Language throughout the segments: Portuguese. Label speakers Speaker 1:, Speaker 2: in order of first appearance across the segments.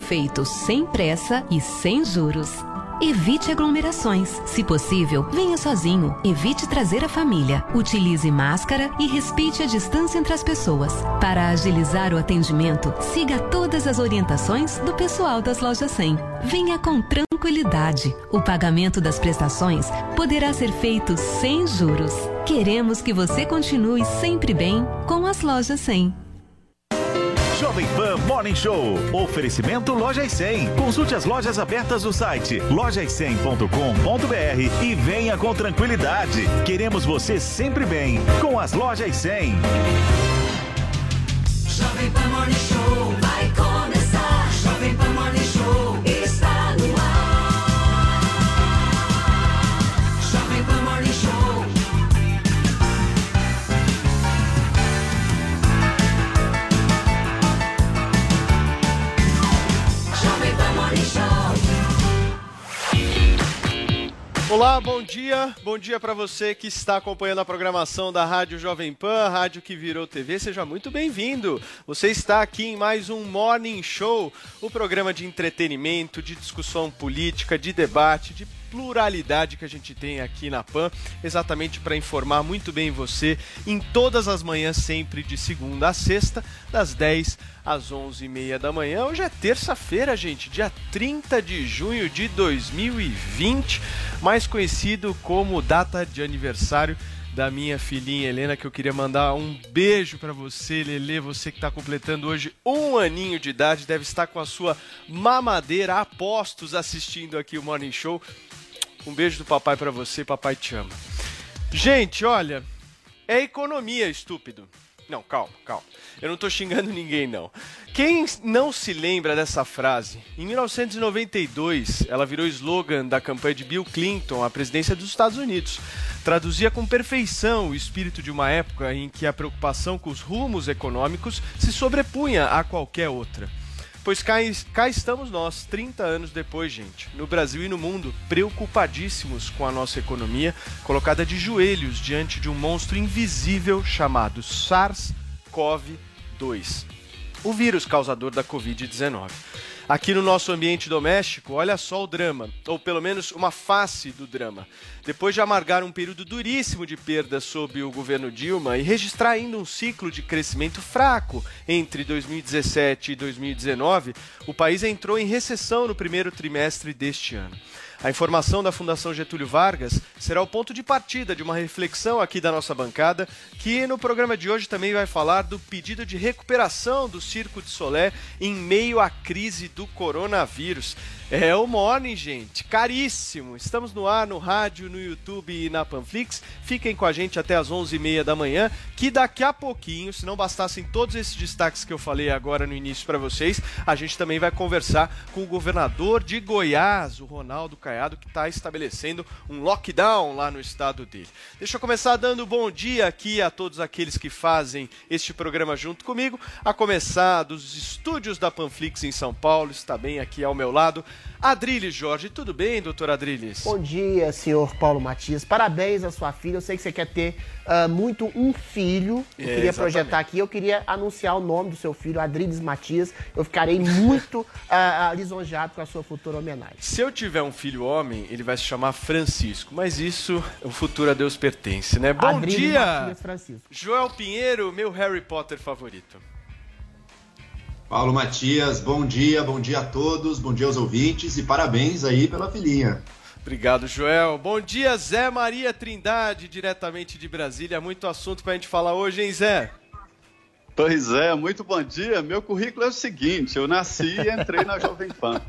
Speaker 1: feito sem pressa e sem juros. Evite aglomerações. Se possível, venha sozinho. Evite trazer a família. Utilize máscara e respeite a distância entre as pessoas. Para agilizar o atendimento, siga todas as orientações do pessoal das Lojas 100. Venha com tranquilidade. O pagamento das prestações poderá ser feito sem juros. Queremos que você continue sempre bem com as Lojas 100.
Speaker 2: Jovem Pan Morning Show. Oferecimento Lojas 100. Consulte as lojas abertas do site lojas100.com.br e venha com tranquilidade. Queremos você sempre bem com as Lojas 100.
Speaker 3: Jovem Pan Morning Show vai começar. Jovem Pan Morning Show está no ar. Jovem Pan Morning Show.
Speaker 4: Olá, bom dia para você que está acompanhando a programação da Rádio Jovem Pan, rádio que virou TV, seja muito bem-vindo. Você está aqui em mais um Morning Show, o programa de entretenimento, de discussão política, de debate, de pluralidade que a gente tem aqui na PAN, exatamente para informar muito bem você em todas as manhãs, sempre de segunda a sexta, das 10 às 11h30 da manhã. Hoje é terça-feira, gente, dia 30 de junho de 2020, mais conhecido como data de aniversário da minha filhinha Helena, que eu queria mandar um beijo para você, Lelê, você que está completando hoje 1 aninho de idade, deve estar com a sua mamadeira a postos assistindo aqui o Morning Show. Um beijo do papai para você, papai te ama. Gente, olha, é economia, estúpido. Não, calma. Eu não tô xingando ninguém, não. Quem não se lembra dessa frase? Em 1992, ela virou slogan da campanha de Bill Clinton à presidência dos Estados Unidos. Traduzia com perfeição o espírito de uma época em que a preocupação com os rumos econômicos se sobrepunha a qualquer outra. Pois cá estamos nós, 30 anos depois, gente, no Brasil e no mundo, preocupadíssimos com a nossa economia, colocada de joelhos diante de um monstro invisível chamado SARS-CoV-2, o vírus causador da Covid-19. Aqui no nosso ambiente doméstico, olha só o drama, ou pelo menos uma face do drama. Depois de amargar um período duríssimo de perdas sob o governo Dilma e registrar ainda um ciclo de crescimento fraco entre 2017 e 2019, o país entrou em recessão no primeiro trimestre deste ano. A informação da Fundação Getúlio Vargas será o ponto de partida de uma reflexão aqui da nossa bancada, que no programa de hoje também vai falar do pedido de recuperação do Circo de Solé em meio à crise do coronavírus. É o Morning, gente, caríssimo. Estamos no ar, no rádio, no YouTube e na Panflix. Fiquem com a gente até as 11h30 da manhã, que daqui a pouquinho, se não bastassem todos esses destaques que eu falei agora no início para vocês, a gente também vai conversar com o governador de Goiás, o Ronaldo Caiado, que está estabelecendo um lockdown lá no estado dele. Deixa eu começar dando bom dia aqui a todos aqueles que fazem este programa junto comigo, a começar dos estúdios da Panflix em São Paulo, está bem aqui ao meu lado, Adriles Jorge. Tudo bem, doutor Adriles?
Speaker 5: Bom dia, senhor Paulo Matias. Parabéns à sua filha. Eu sei que você quer ter muito um filho. Eu queria projetar aqui, eu queria anunciar o nome do seu filho, Adriles Matias. Eu ficarei muito lisonjeado com a sua futura homenagem.
Speaker 4: Se eu tiver um filho homem, ele vai se chamar Francisco, mas isso, o futuro a Deus pertence, né? Bom
Speaker 5: Adriles
Speaker 4: dia,
Speaker 5: Matias Francisco.
Speaker 4: Joel Pinheiro, meu Harry Potter favorito.
Speaker 6: Paulo Matias, bom dia a todos, bom dia aos ouvintes e parabéns aí pela filhinha.
Speaker 4: Obrigado, Joel. Bom dia, Zé Maria Trindade, diretamente de Brasília. Muito assunto pra gente falar hoje, hein, Zé?
Speaker 7: Pois é, muito bom dia. Meu currículo é o seguinte, eu nasci e entrei na Jovem Pan.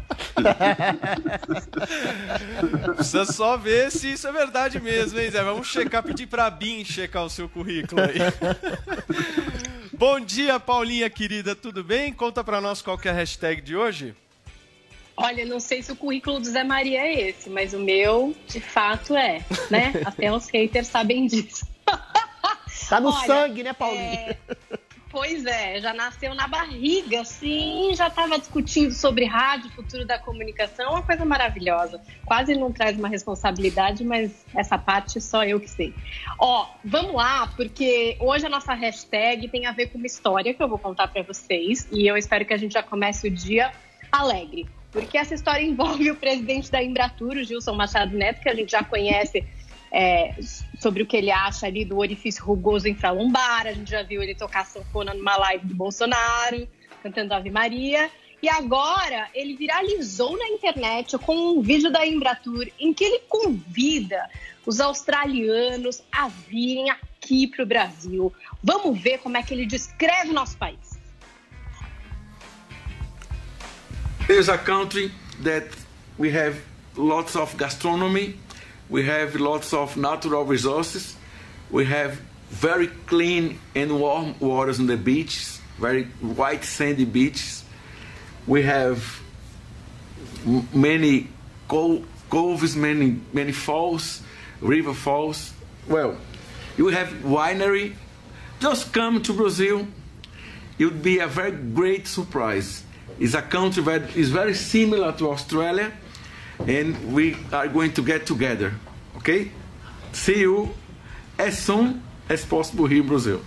Speaker 4: Precisa só ver se isso é verdade mesmo, hein, Zé? Vamos checar, pedir pra BIM checar o seu currículo aí. Bom dia, Paulinha querida, tudo bem? Conta pra nós qual que é a hashtag de hoje.
Speaker 8: Olha, não sei se o currículo do Zé Maria é esse, mas o meu, de fato, é, né? Até os haters sabem disso.
Speaker 5: Tá no sangue, né, Paulinha?
Speaker 8: Pois é, já nasceu na barriga, sim, já estava discutindo sobre rádio, futuro da comunicação, uma coisa maravilhosa. Quase não traz uma responsabilidade, mas essa parte só eu que sei. Ó, vamos lá, porque hoje a nossa hashtag tem a ver com uma história que eu vou contar para vocês, e eu espero que a gente já comece o dia alegre. Porque essa história envolve o presidente da Embratur, o Gilson Machado Neto, que a gente já conhece sobre o que ele acha ali do orifício rugoso infralombar. A gente já viu ele tocar sanfona numa live do Bolsonaro, cantando Ave Maria. E agora ele viralizou na internet com um vídeo da Embratur em que ele convida os australianos a virem aqui para o Brasil. Vamos ver como é que ele descreve o nosso país.
Speaker 9: There's a country that we have lots of gastronomy, we have lots of natural resources, we have very clean and warm waters on the beaches, very white sandy beaches. We have many coves, many falls, river falls. Well, you have winery. Just come to Brazil. It would be a very great surprise. It's a country that is very similar to Australia, and we are going to get together. Okay? See you as soon as possible here in Brazil.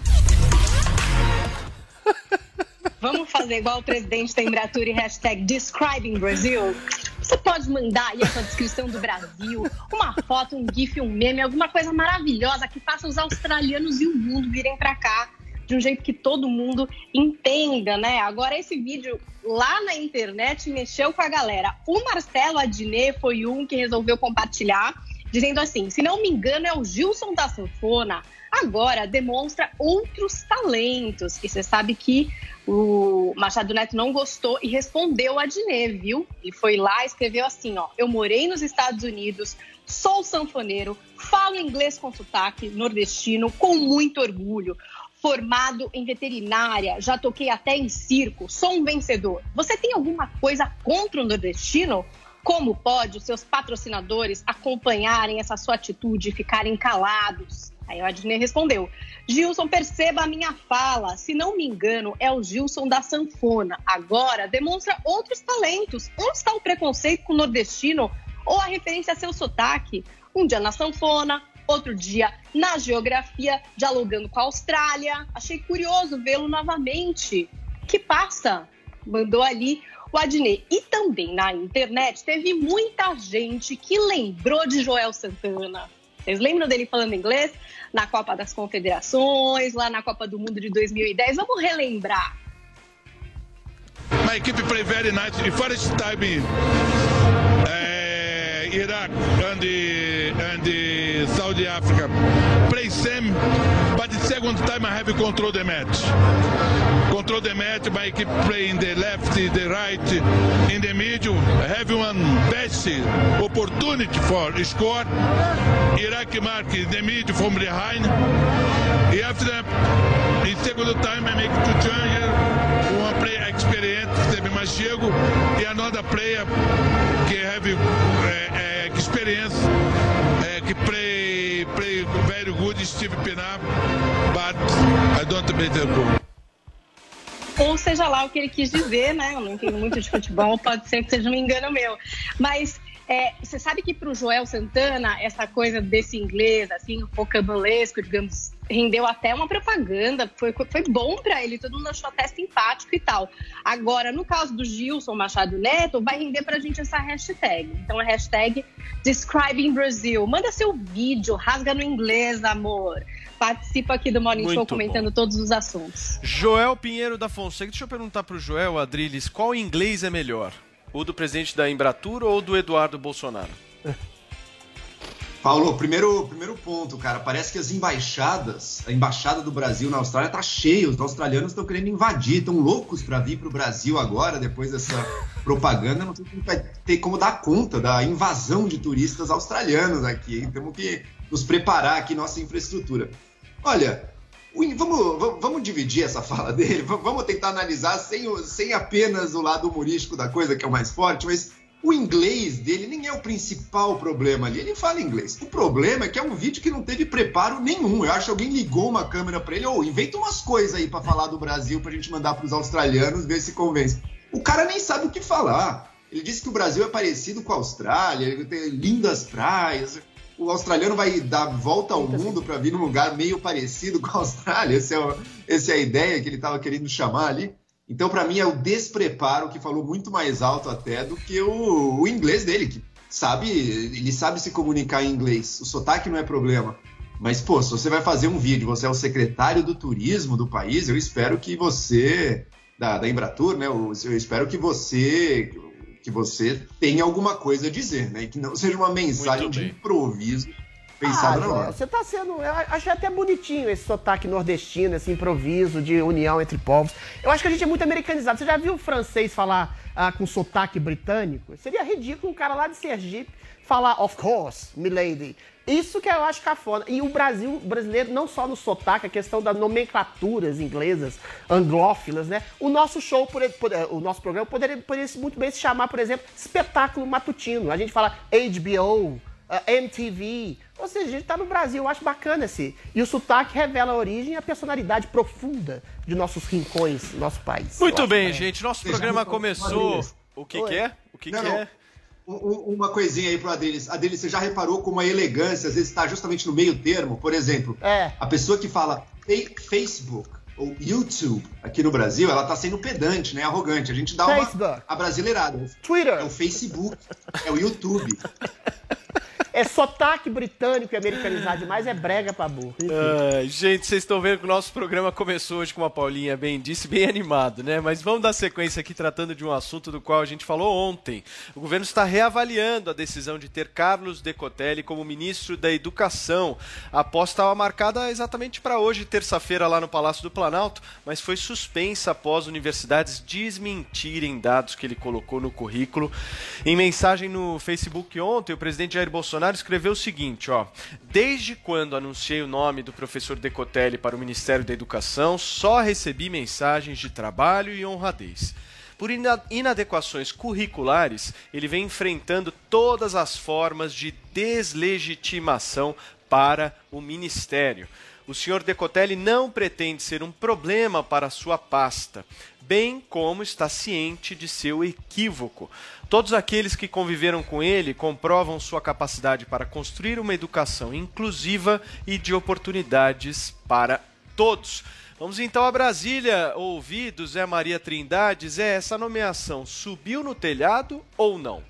Speaker 8: Vamos fazer igual o presidente da Embratur e #Describing Brazil? Você pode mandar aí a sua descrição do Brasil, uma foto, um gif, um meme, alguma coisa maravilhosa que faça os australianos e o mundo virem pra cá de um jeito que todo mundo entenda, né? Agora, esse vídeo lá na internet mexeu com a galera. O Marcelo Adnet foi um que resolveu compartilhar, dizendo assim: se não me engano, é o Gilson da sanfona. Agora demonstra outros talentos. E você sabe que o Machado Neto não gostou e respondeu a Adnet, viu? E foi lá e escreveu assim, ó: eu morei nos Estados Unidos, sou sanfoneiro, falo inglês com sotaque nordestino com muito orgulho, formado em veterinária, já toquei até em circo, sou um vencedor. Você tem alguma coisa contra o nordestino? Como pode os seus patrocinadores acompanharem essa sua atitude e ficarem calados? Aí o Adnet respondeu: Gilson, perceba a minha fala. Se não me engano, é o Gilson da sanfona. Agora demonstra outros talentos. Onde está o preconceito com o nordestino ou a referência a seu sotaque? Um dia na sanfona, outro dia na geografia, dialogando com a Austrália. Achei curioso vê-lo novamente. Que passa? Mandou ali o Adnet. E também na internet teve muita gente que lembrou de Joel Santana. Vocês lembram dele falando inglês na Copa das Confederações, lá na Copa do Mundo de 2010? Vamos relembrar.
Speaker 10: My equipe play very nice. The first time Iraq and Saudi Africa play same, but the second time I have control the match. Control the match, my equipe play in the left, the right, in the middle. Have one best opportunity for score. Iraq mark in the middle from behind. And after that, in second time I make two changes. One player experienced, teve mais chego, e another player que have experience, que play very good, Steve Pinar, but I don't beat the goal.
Speaker 8: Ou seja lá o que ele quis dizer, né? Eu não entendo muito de futebol, pode ser que seja um engano meu. Mas você sabe que para o Joel Santana, essa coisa desse inglês, assim, rocambolesco, digamos, rendeu até uma propaganda, foi bom para ele, todo mundo achou até simpático e tal. Agora, no caso do Gilson Machado Neto, vai render pra gente essa hashtag. Então, a hashtag Describing Brazil. Manda seu vídeo, rasga no inglês, amor. Participa aqui do Morning Show comentando todos os assuntos.
Speaker 4: Joel Pinheiro da Fonseca, deixa eu perguntar pro Joel, Adriles, qual inglês é melhor? O do presidente da Embratur ou do Eduardo Bolsonaro?
Speaker 6: Paulo, primeiro ponto, cara, parece que as embaixadas, a embaixada do Brasil na Austrália tá cheia, os australianos estão querendo invadir, estão loucos para vir pro Brasil agora, depois dessa propaganda, não sei se vai ter como dar conta da invasão de turistas australianos aqui, hein? Temos que nos preparar aqui, nossa infraestrutura. Olha, vamos dividir essa fala dele, vamos tentar analisar sem apenas o lado humorístico da coisa, que é o mais forte, mas o inglês dele nem é o principal problema ali, ele fala inglês. O problema é que é um vídeo que não teve preparo nenhum. Eu acho que alguém ligou uma câmera pra ele, inventa umas coisas aí pra falar do Brasil pra gente mandar pros australianos, ver se convence. O cara nem sabe o que falar. Ele disse que o Brasil é parecido com a Austrália, ele tem lindas praias. O australiano vai dar volta ao mundo pra vir num lugar meio parecido com a Austrália. Essa é a ideia que ele tava querendo chamar ali. Então, para mim, é o despreparo que falou muito mais alto até do que o inglês dele, que ele sabe se comunicar em inglês. O sotaque não é problema. Mas, pô, se você vai fazer um vídeo, você é o secretário do turismo do país, eu espero que você, da Embratur, né? Eu espero que você tenha alguma coisa a dizer, né? E que não seja uma mensagem de improviso pensada na hora.
Speaker 5: Você tá sendo... Eu achei até bonitinho esse sotaque nordestino, esse improviso de união entre povos. Eu acho que a gente é muito americanizado. Você já viu o francês falar com sotaque britânico? Seria ridículo um cara lá de Sergipe falar of course, milady. Isso que eu acho cafona. E o brasileiro, não só no sotaque, a questão das nomenclaturas inglesas, anglófilas, né? O nosso show, o nosso programa poderia muito bem se chamar, por exemplo, espetáculo matutino. A gente fala HBO, MTV, ou seja, a gente tá no Brasil, eu acho bacana esse. E o sotaque revela a origem e a personalidade profunda de nossos rincões, do nosso país.
Speaker 4: Muito bem, gente, nosso programa começou... O que que é? O que que é?
Speaker 6: Uma coisinha aí pro Adriles. Adriles, você já reparou como a elegância às vezes está justamente no meio termo? Por exemplo, a pessoa que fala Facebook ou YouTube aqui no Brasil, ela tá sendo pedante, né? Arrogante. A gente dá uma abrasileirada.
Speaker 5: Twitter.
Speaker 6: É o Facebook, é o YouTube.
Speaker 5: É sotaque britânico e americanizado demais, é brega pra burro.
Speaker 4: Gente, vocês estão vendo que o nosso programa começou hoje, como a Paulinha bem disse, bem animado, né? Mas vamos dar sequência aqui tratando de um assunto do qual a gente falou ontem. O governo está reavaliando a decisão de ter Carlos Decotelli como ministro da Educação. A aposta estava marcada exatamente para hoje, terça-feira, lá no Palácio do Planalto, mas foi suspensa após universidades desmentirem dados que ele colocou no currículo. Em mensagem no Facebook ontem, o presidente Jair Bolsonaro escreveu o seguinte, desde quando anunciei o nome do professor Decotelli para o Ministério da Educação, só recebi mensagens de trabalho e honradez. Por inadequações curriculares, ele vem enfrentando todas as formas de deslegitimação para o Ministério. O senhor Decotelli não pretende ser um problema para a sua pasta, bem como está ciente de seu equívoco. Todos aqueles que conviveram com ele comprovam sua capacidade para construir uma educação inclusiva e de oportunidades para todos. Vamos então a Brasília ouvir do Zé Maria Trindade. Zé, essa nomeação subiu no telhado ou não?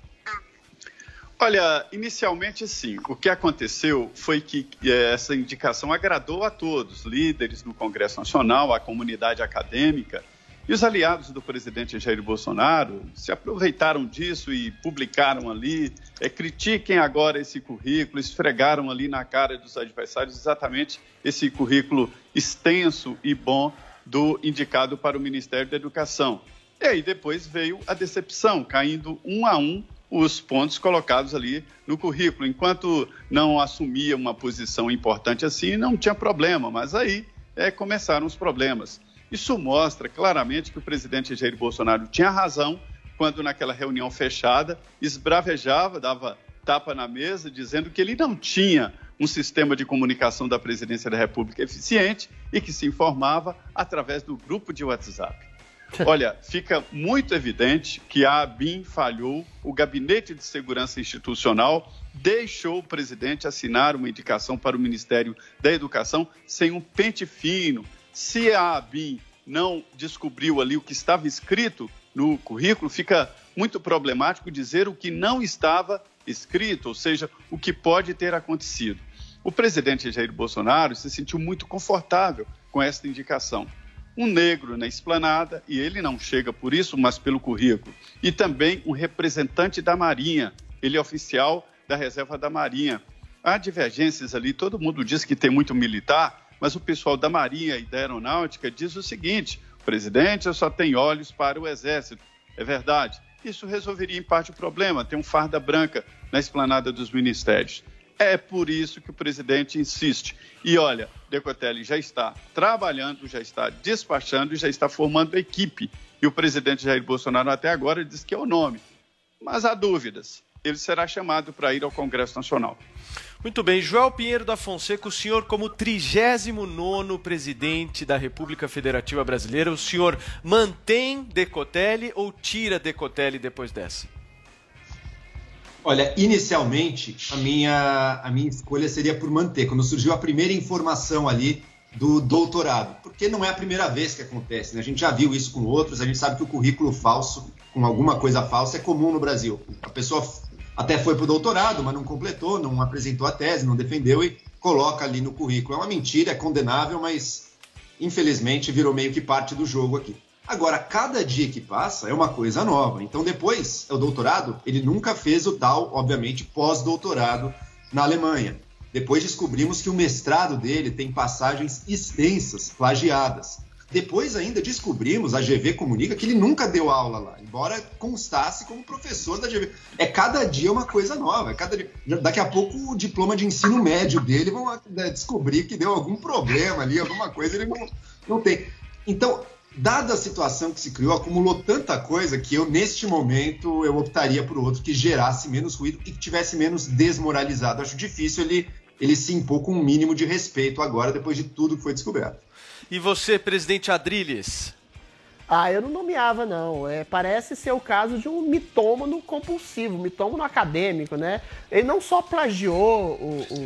Speaker 7: Olha, inicialmente sim. O que aconteceu foi que essa indicação agradou a todos, líderes no Congresso Nacional, a comunidade acadêmica, e os aliados do presidente Jair Bolsonaro se aproveitaram disso e publicaram ali, critiquem agora esse currículo, esfregaram ali na cara dos adversários exatamente esse currículo extenso e bom do indicado para o Ministério da Educação. E aí depois veio a decepção, caindo um a um os pontos colocados ali no currículo. Enquanto não assumia uma posição importante assim, não tinha problema, mas aí começaram os problemas. Isso mostra claramente que o presidente Jair Bolsonaro tinha razão quando naquela reunião fechada esbravejava, dava tapa na mesa, dizendo que ele não tinha um sistema de comunicação da Presidência da República eficiente e que se informava através do grupo de WhatsApp. Olha, fica muito evidente que a ABIN falhou, o Gabinete de Segurança Institucional deixou o presidente assinar uma indicação para o Ministério da Educação sem um pente fino. Se a ABIN não descobriu ali o que estava escrito no currículo, fica muito problemático dizer o que não estava escrito, ou seja, o que pode ter acontecido. O presidente Jair Bolsonaro se sentiu muito confortável com esta indicação. Um negro na esplanada, e ele não chega por isso, mas pelo currículo. E também um representante da Marinha, ele é oficial da Reserva da Marinha. Há divergências ali, todo mundo diz que tem muito militar, mas o pessoal da Marinha e da Aeronáutica diz o seguinte: presidente, eu só tenho olhos para o Exército. É verdade. Isso resolveria em parte o problema, tem um farda branca na esplanada dos ministérios. É por isso que o presidente insiste. E olha, Decotelli já está trabalhando, já está despachando e já está formando equipe. E o presidente Jair Bolsonaro até agora diz que é o nome. Mas há dúvidas. Ele será chamado para ir ao Congresso Nacional.
Speaker 4: Muito bem. Joel Pinheiro da Fonseca, o senhor como 39º presidente da República Federativa Brasileira, o senhor mantém Decotelli ou tira Decotelli depois dessa?
Speaker 6: Olha, inicialmente, a minha escolha seria por manter. Quando surgiu a primeira informação ali do doutorado, porque não é a primeira vez que acontece, né? A gente já viu isso com outros, a gente sabe que o currículo falso, com alguma coisa falsa, é comum no Brasil. A pessoa até foi para o doutorado, mas não completou, não apresentou a tese, não defendeu e coloca ali no currículo. É uma mentira, é condenável, mas infelizmente virou meio que parte do jogo aqui. Agora, cada dia que passa é uma coisa nova. Então depois, o doutorado, ele nunca fez o tal, obviamente, pós-doutorado na Alemanha. Depois descobrimos que o mestrado dele tem passagens extensas, plagiadas. Depois ainda descobrimos, a GV comunica, que ele nunca deu aula lá, embora constasse como professor da GV. É cada dia uma coisa nova. Daqui a pouco o diploma de ensino médio dele vão descobrir que deu algum problema ali, alguma coisa, ele não tem. Então, dada a situação que se criou, acumulou tanta coisa que eu, neste momento, eu optaria por outro que gerasse menos ruído e que tivesse menos desmoralizado. Acho difícil ele se impor com um mínimo de respeito agora, depois de tudo que foi descoberto.
Speaker 4: E você, presidente Adrilles?
Speaker 5: Eu não nomeava, não. Parece ser o caso de um mitômano compulsivo, mitômano acadêmico, né? Ele não só plagiou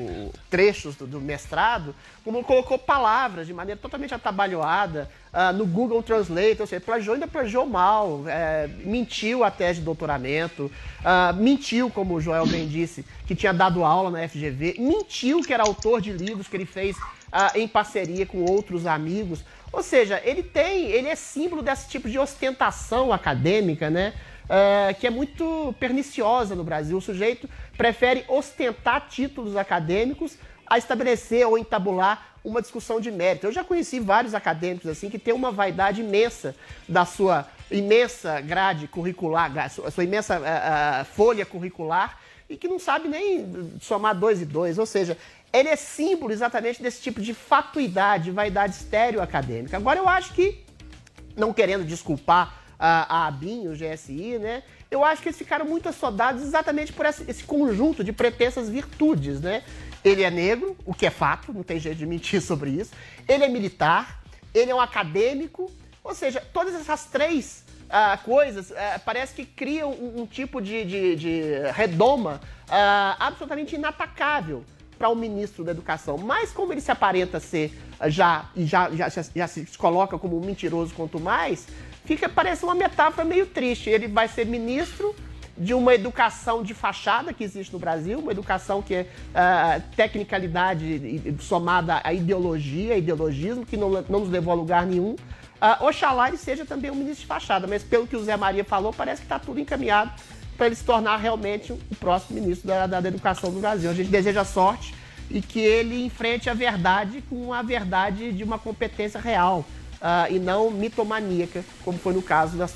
Speaker 5: trechos do mestrado, como colocou palavras de maneira totalmente atabalhoada no Google Translate, ou seja, ainda plagiou mal, mentiu a tese de doutoramento, mentiu, como o Joel bem disse, que tinha dado aula na FGV, mentiu que era autor de livros que ele fez em parceria com outros amigos. Ou seja, ele é símbolo desse tipo de ostentação acadêmica, né? Que é muito perniciosa no Brasil. O sujeito prefere ostentar títulos acadêmicos a estabelecer ou entabular uma discussão de mérito. Eu já conheci vários acadêmicos assim que têm uma vaidade imensa da sua imensa grade curricular, a sua imensa folha curricular, e que não sabe nem somar 2 e 2. Ou seja, ele é símbolo exatamente desse tipo de fatuidade, vaidade estéreo acadêmica. Agora, eu acho que, não querendo desculpar a ABIN, o GSI, né? Eu acho que eles ficaram muito assodados exatamente por esse conjunto de pretensas virtudes, né? Ele é negro, o que é fato, não tem jeito de mentir sobre isso. Ele é militar, ele é um acadêmico, ou seja, todas essas três coisas parece que criam um tipo de redoma absolutamente inatacável para o ministro da Educação. Mas como ele se aparenta ser já se coloca como um mentiroso quanto mais, parece uma metáfora meio triste. Ele vai ser ministro de uma educação de fachada que existe no Brasil, uma educação que é tecnicalidade somada à ideologismo, que não nos levou a lugar nenhum. Oxalá ele seja também um ministro de fachada, mas pelo que o Zé Maria falou, parece que está tudo encaminhado para ele se tornar realmente o próximo ministro da Educação do Brasil. A gente deseja sorte e que ele enfrente a verdade com a verdade de uma competência real e não mitomaníaca, como foi no caso da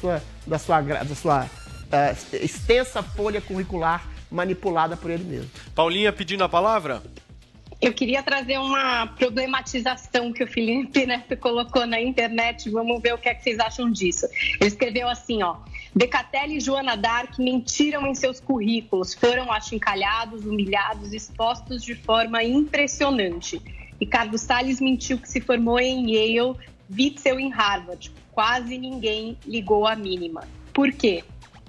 Speaker 5: sua extensa folha curricular manipulada por ele mesmo.
Speaker 4: Paulinha pedindo a palavra?
Speaker 8: Eu queria trazer uma problematização que o Felipe Neto colocou na internet. Vamos ver o que é que vocês acham disso. Ele escreveu assim, ó: Decatelli e Joana d'Arc mentiram em seus currículos, foram achincalhados, humilhados, expostos de forma impressionante. Ricardo Salles mentiu que se formou em Yale, Witzel em Harvard. Quase ninguém ligou a mínima. Por quê?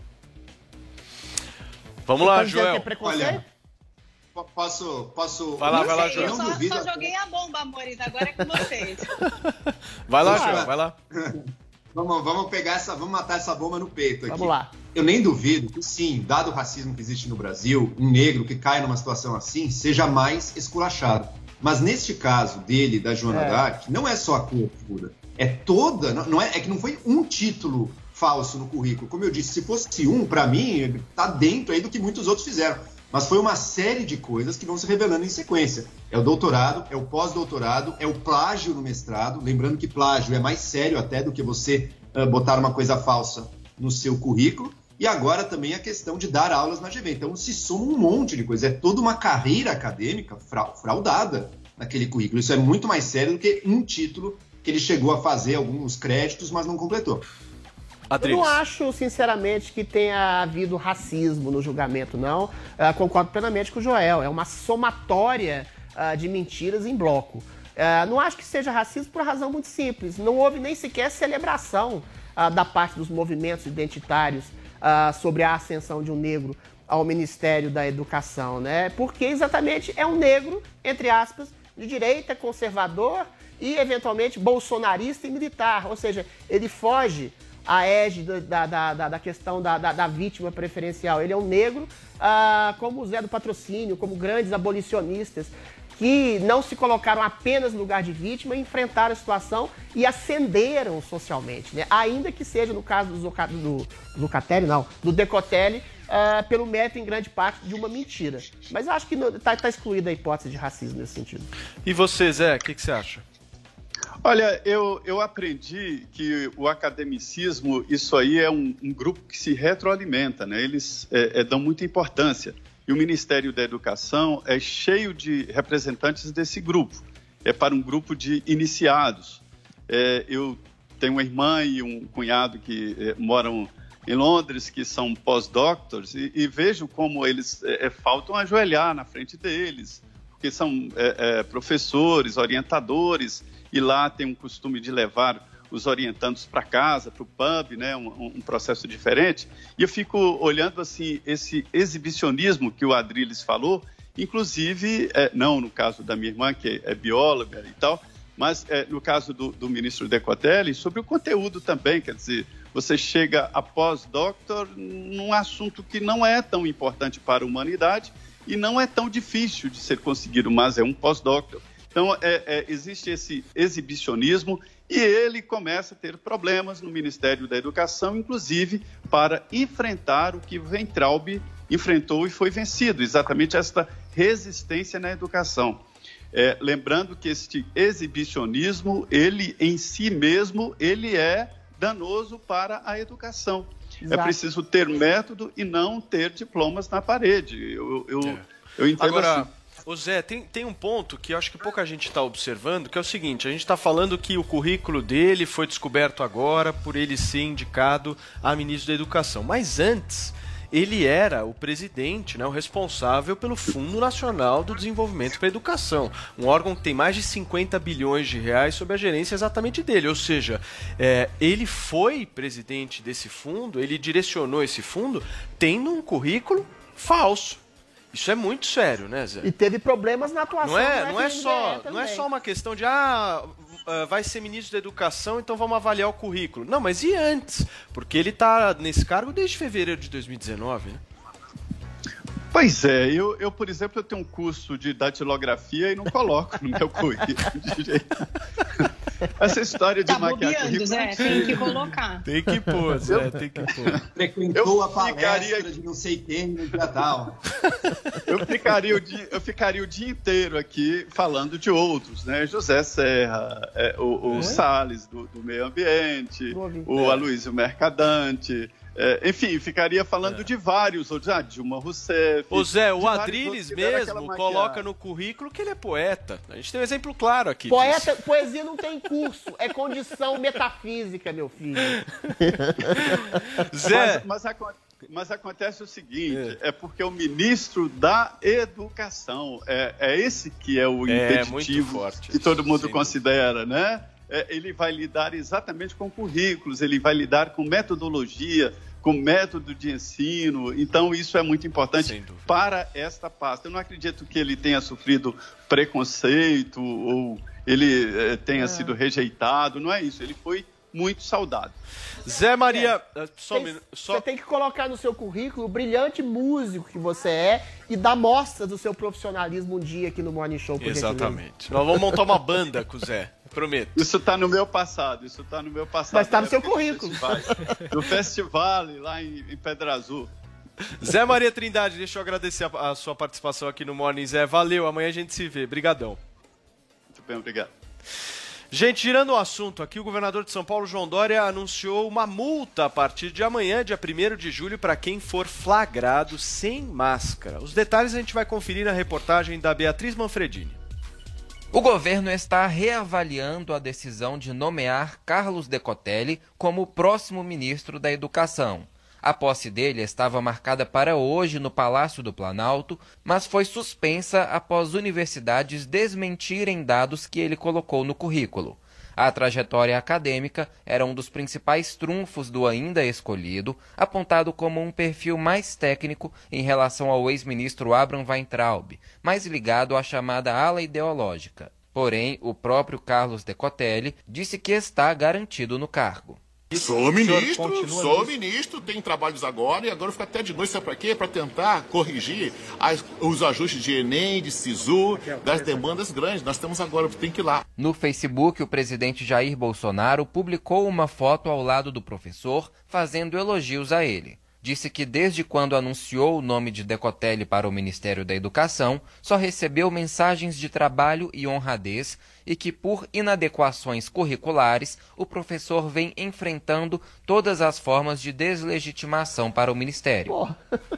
Speaker 4: Vamos lá, Joel.
Speaker 6: Olha, posso...
Speaker 4: Vai lá, Joel.
Speaker 8: Eu só joguei a bomba, amores. Agora é com vocês.
Speaker 4: Vai lá, Joel, vai lá.
Speaker 6: Vamos vamos matar essa bomba no peito aqui.
Speaker 5: Vamos lá.
Speaker 6: Eu nem duvido que, sim, dado o racismo que existe no Brasil, um negro que cai numa situação assim seja mais esculachado. Mas neste caso dele, da Joana d'Arc, não é só a cor que muda. É toda... É que não foi um título falso no currículo. Como eu disse, se fosse um, para mim, tá dentro aí do que muitos outros fizeram. Mas foi uma série de coisas que vão se revelando em sequência. É o doutorado, é o pós-doutorado, é o plágio no mestrado. Lembrando que plágio é mais sério até do que você botar uma coisa falsa no seu currículo. E agora também a questão de dar aulas na GV. Então se soma um monte de coisa. É toda uma carreira acadêmica fraudada naquele currículo. Isso é muito mais sério do que um título que ele chegou a fazer alguns créditos, mas não completou.
Speaker 5: Eu não acho, sinceramente, que tenha havido racismo no julgamento, não. Concordo plenamente com o Joel. É uma somatória de mentiras em bloco. Não acho que seja racismo por uma razão muito simples. Não houve nem sequer celebração da parte dos movimentos identitários sobre a ascensão de um negro ao Ministério da Educação, né? Porque exatamente é um negro, entre aspas, de direita, conservador e, eventualmente, bolsonarista e militar. Ou seja, ele foge à égide da questão da vítima preferencial. Ele é um negro, como o Zé do Patrocínio, como grandes abolicionistas, que não se colocaram apenas no lugar de vítima, enfrentaram a situação e ascenderam socialmente, né? Ainda que seja no caso do Decotelli, pelo mérito, em grande parte, de uma mentira. Mas eu acho que está excluída a hipótese de racismo nesse sentido.
Speaker 4: E você, Zé, o que você acha?
Speaker 7: Olha, eu aprendi que o academicismo, isso aí é um grupo que se retroalimenta, né? Eles dão muita importância. E o Ministério da Educação é cheio de representantes desse grupo. É para um grupo de iniciados. Eu tenho uma irmã e um cunhado que moram em Londres, que são pós-doctors, e vejo como eles faltam ajoelhar na frente deles, porque são professores, orientadores, e lá tem um costume de levar os orientandos para casa, para o pub, né, um processo diferente. E eu fico olhando assim esse exibicionismo que o Adriles falou, inclusive, não no caso da minha irmã, que é bióloga e tal, mas no caso do ministro Decotelli, sobre o conteúdo também, quer dizer, você chega a pós-doctor num assunto que não é tão importante para a humanidade e não é tão difícil de ser conseguido, mas é um pós-doctor. Então, existe esse exibicionismo e ele começa a ter problemas no Ministério da Educação, inclusive para enfrentar o que o Weintraub enfrentou e foi vencido, exatamente esta resistência na educação. Lembrando que este exibicionismo, ele em si mesmo, ele é danoso para a educação. Exato. É preciso ter método e não ter diplomas na parede. Eu entendo.
Speaker 4: Agora,
Speaker 7: assim.
Speaker 4: Ô Zé, tem um ponto que eu acho que pouca gente está observando, que é o seguinte: a gente está falando que o currículo dele foi descoberto agora por ele ser indicado a ministro da Educação. Mas antes, ele era o presidente, né, o responsável pelo Fundo Nacional do Desenvolvimento para a Educação, um órgão que tem mais de 50 bilhões de reais sob a gerência exatamente dele. Ou seja, ele foi presidente desse fundo, ele direcionou esse fundo tendo um currículo falso. Isso é muito sério, né, Zé?
Speaker 5: E teve problemas na atuação.
Speaker 4: Não é só uma questão de vai ser ministro da Educação, então vamos avaliar o currículo. Não, mas e antes? Porque ele está nesse cargo desde fevereiro de 2019, né?
Speaker 7: Pois é, eu, por exemplo, eu tenho um curso de datilografia e não coloco no meu currículo de jeito. Essa história de maquiar currículo...
Speaker 8: Zé, tem que colocar.
Speaker 4: Tem que pôr, Zé, tem que pôr.
Speaker 6: Frequentou a palestra de não sei quem no dia tal.
Speaker 7: Eu ficaria o dia inteiro aqui falando de outros, né? José Serra, o Salles do Meio Ambiente, o Aloysio Mercadante... enfim, ficaria falando de vários, Dilma Rousseff...
Speaker 4: Ô Zé, o Adriles mesmo coloca no currículo que ele é poeta. A gente tem um exemplo claro aqui.
Speaker 5: Poesia não tem curso, é condição metafísica, meu filho.
Speaker 7: Zé... Mas acontece o seguinte, é porque o ministro da Educação, é esse que é o impeditivo
Speaker 4: forte,
Speaker 7: que todo mundo considera, né? Ele vai lidar exatamente com currículos, ele vai lidar com metodologia, com método de ensino. Então, isso é muito importante para esta pasta. Eu não acredito que ele tenha sofrido preconceito ou ele tenha sido rejeitado. Não é isso. Ele foi muito saudado.
Speaker 4: Zé Maria...
Speaker 5: Você tem que colocar no seu currículo o brilhante músico que você é e dar mostra do seu profissionalismo um dia aqui no Morning Show.
Speaker 4: Exatamente. Nós vamos montar uma banda com o Zé. Prometo.
Speaker 7: Isso está no meu passado,
Speaker 5: Mas está no seu currículo.
Speaker 7: No festival lá em Pedra Azul.
Speaker 4: Zé Maria Trindade, deixa eu agradecer a sua participação aqui no Morning, Zé. Valeu, amanhã a gente se vê. Brigadão.
Speaker 7: Muito bem, obrigado.
Speaker 4: Gente, girando o assunto aqui, o governador de São Paulo, João Dória, anunciou uma multa a partir de amanhã, dia 1º de julho, para quem for flagrado sem máscara. Os detalhes a gente vai conferir na reportagem da Beatriz Manfredini.
Speaker 11: O governo está reavaliando a decisão de nomear Carlos Decotelli como o próximo ministro da Educação. A posse dele estava marcada para hoje no Palácio do Planalto, mas foi suspensa após universidades desmentirem dados que ele colocou no currículo. A trajetória acadêmica era um dos principais trunfos do ainda escolhido, apontado como um perfil mais técnico em relação ao ex-ministro Abraham Weintraub, mais ligado à chamada ala ideológica. Porém, o próprio Carlos Decotelli disse que está garantido no cargo.
Speaker 12: Sou ministro, tem trabalhos agora, e agora fica até de noite, sabe para quê? Para tentar corrigir os ajustes de Enem, de SISU, das demandas grandes. Nós temos agora, tem que ir lá.
Speaker 11: No Facebook, o presidente Jair Bolsonaro publicou uma foto ao lado do professor, fazendo elogios a ele. Disse que desde quando anunciou o nome de Decotelli para o Ministério da Educação, só recebeu mensagens de trabalho e honradez e que, por inadequações curriculares, o professor vem enfrentando todas as formas de deslegitimação para o Ministério.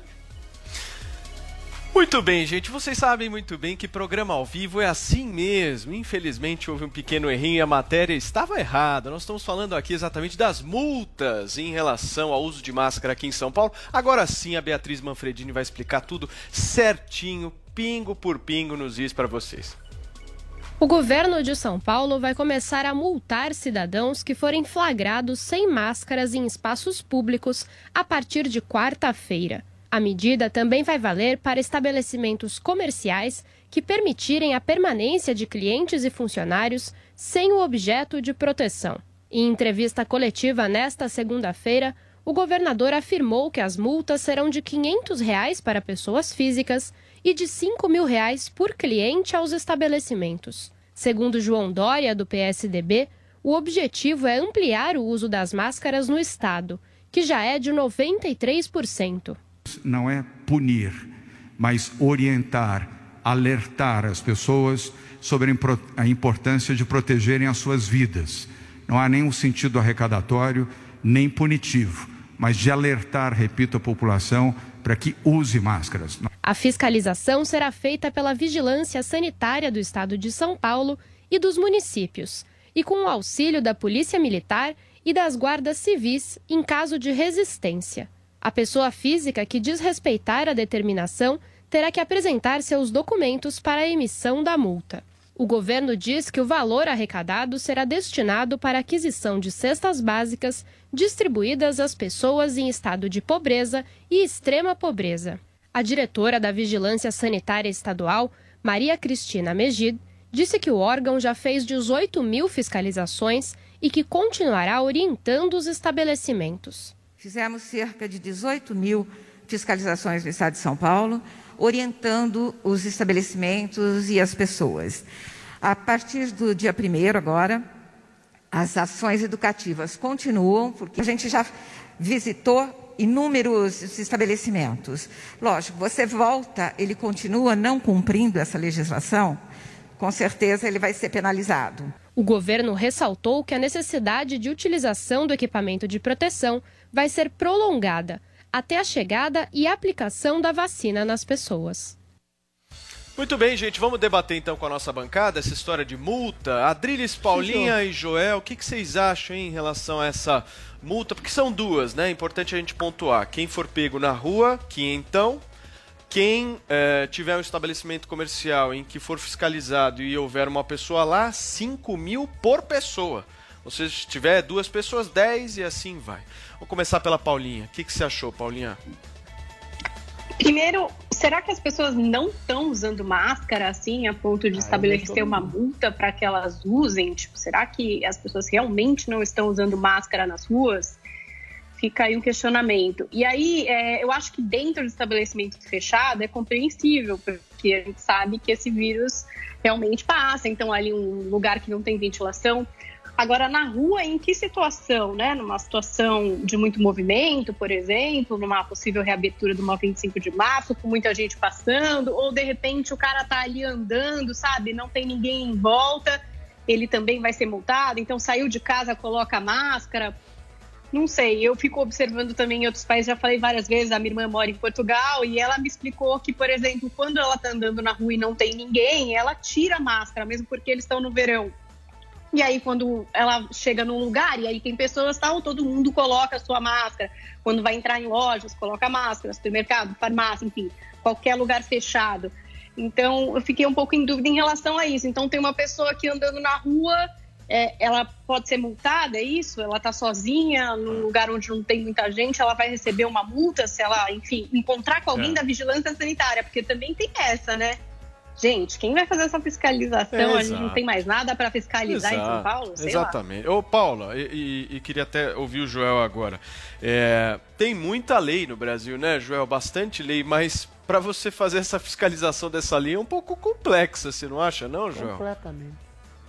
Speaker 4: Muito bem, gente. Vocês sabem muito bem que programa ao vivo é assim mesmo. Infelizmente, houve um pequeno errinho e a matéria estava errada. Nós estamos falando aqui exatamente das multas em relação ao uso de máscara aqui em São Paulo. Agora sim, a Beatriz Manfredini vai explicar tudo certinho, pingo por pingo, nos dias para vocês.
Speaker 13: O governo de São Paulo vai começar a multar cidadãos que forem flagrados sem máscaras em espaços públicos a partir de quarta-feira. A medida também vai valer para estabelecimentos comerciais que permitirem a permanência de clientes e funcionários sem o objeto de proteção. Em entrevista coletiva nesta segunda-feira, o governador afirmou que as multas serão de R$ 500 para pessoas físicas e de R$ 5.000 por cliente aos estabelecimentos. Segundo João Dória, do PSDB, o objetivo é ampliar o uso das máscaras no estado, que já é de 93%.
Speaker 14: Não é punir, mas orientar, alertar as pessoas sobre a importância de protegerem as suas vidas. Não há nenhum sentido arrecadatório, nem punitivo, mas de alertar, repito, a população para que use máscaras.
Speaker 13: A fiscalização será feita pela Vigilância Sanitária do Estado de São Paulo e dos municípios, e com o auxílio da Polícia Militar e das guardas civis em caso de resistência. A pessoa física que desrespeitar a determinação terá que apresentar seus documentos para a emissão da multa. O governo diz que o valor arrecadado será destinado para a aquisição de cestas básicas distribuídas às pessoas em estado de pobreza e extrema pobreza. A diretora da Vigilância Sanitária Estadual, Maria Cristina Megid, disse que o órgão já fez 18.000 fiscalizações e que continuará orientando os estabelecimentos.
Speaker 15: Fizemos cerca de 18.000 fiscalizações no estado de São Paulo, orientando os estabelecimentos e as pessoas. A partir do dia 1º agora, as ações educativas continuam, porque a gente já visitou inúmeros estabelecimentos. Lógico, você volta, ele continua não cumprindo essa legislação, com certeza ele vai ser penalizado.
Speaker 13: O governo ressaltou que a necessidade de utilização do equipamento de proteção vai ser prolongada até a chegada e aplicação da vacina nas pessoas.
Speaker 4: Muito bem, gente, vamos debater então com a nossa bancada essa história de multa. Adriles, Paulinha e Joel, o que vocês acham em relação a essa multa? Porque são duas, né? É importante a gente pontuar. Quem for pego na rua, quinhentão. Quem tiver um estabelecimento comercial em que for fiscalizado e houver uma pessoa lá, 5.000 por pessoa. Ou seja, se tiver 2 pessoas, 10 e assim vai. Vou começar pela Paulinha. O que você achou, Paulinha?
Speaker 8: Primeiro, será que as pessoas não estão usando máscara assim a ponto de estabelecer uma multa para que elas usem? Tipo, será que as pessoas realmente não estão usando máscara nas ruas? Fica aí um questionamento. E aí, eu acho que dentro do estabelecimento fechado é compreensível, porque a gente sabe que esse vírus realmente passa. Então, ali um lugar que não tem ventilação. Agora, na rua, em que situação, né? Numa situação de muito movimento, por exemplo, numa possível reabertura de uma 25 de março, com muita gente passando, ou de repente o cara tá ali andando, sabe? Não tem ninguém em volta, ele também vai ser multado, então saiu de casa, coloca a máscara. Não sei, eu fico observando também em outros países, já falei várias vezes, a minha irmã mora em Portugal e ela me explicou que, por exemplo, quando ela tá andando na rua e não tem ninguém, ela tira a máscara, mesmo porque eles estão no verão. E aí, quando ela chega num lugar, e aí tem pessoas, tal, todo mundo coloca a sua máscara. Quando vai entrar em lojas, coloca máscara, supermercado, farmácia, enfim, qualquer lugar fechado. Então, eu fiquei um pouco em dúvida em relação a isso. Então, tem uma pessoa aqui andando na rua, ela pode ser multada, é isso? Ela está sozinha, num lugar onde não tem muita gente, ela vai receber uma multa se ela, enfim, encontrar com alguém da vigilância sanitária, porque também tem essa, né? Gente, quem vai fazer essa fiscalização? A gente não
Speaker 4: Exato.
Speaker 8: tem mais nada para fiscalizar em São Paulo? Sei
Speaker 4: Exatamente. Ô, Paula, e queria até ouvir o Joel agora. Tem muita lei no Brasil, né, Joel? Bastante lei, mas para você fazer essa fiscalização dessa lei é um pouco complexa, você não acha, não, Joel?
Speaker 5: Completamente.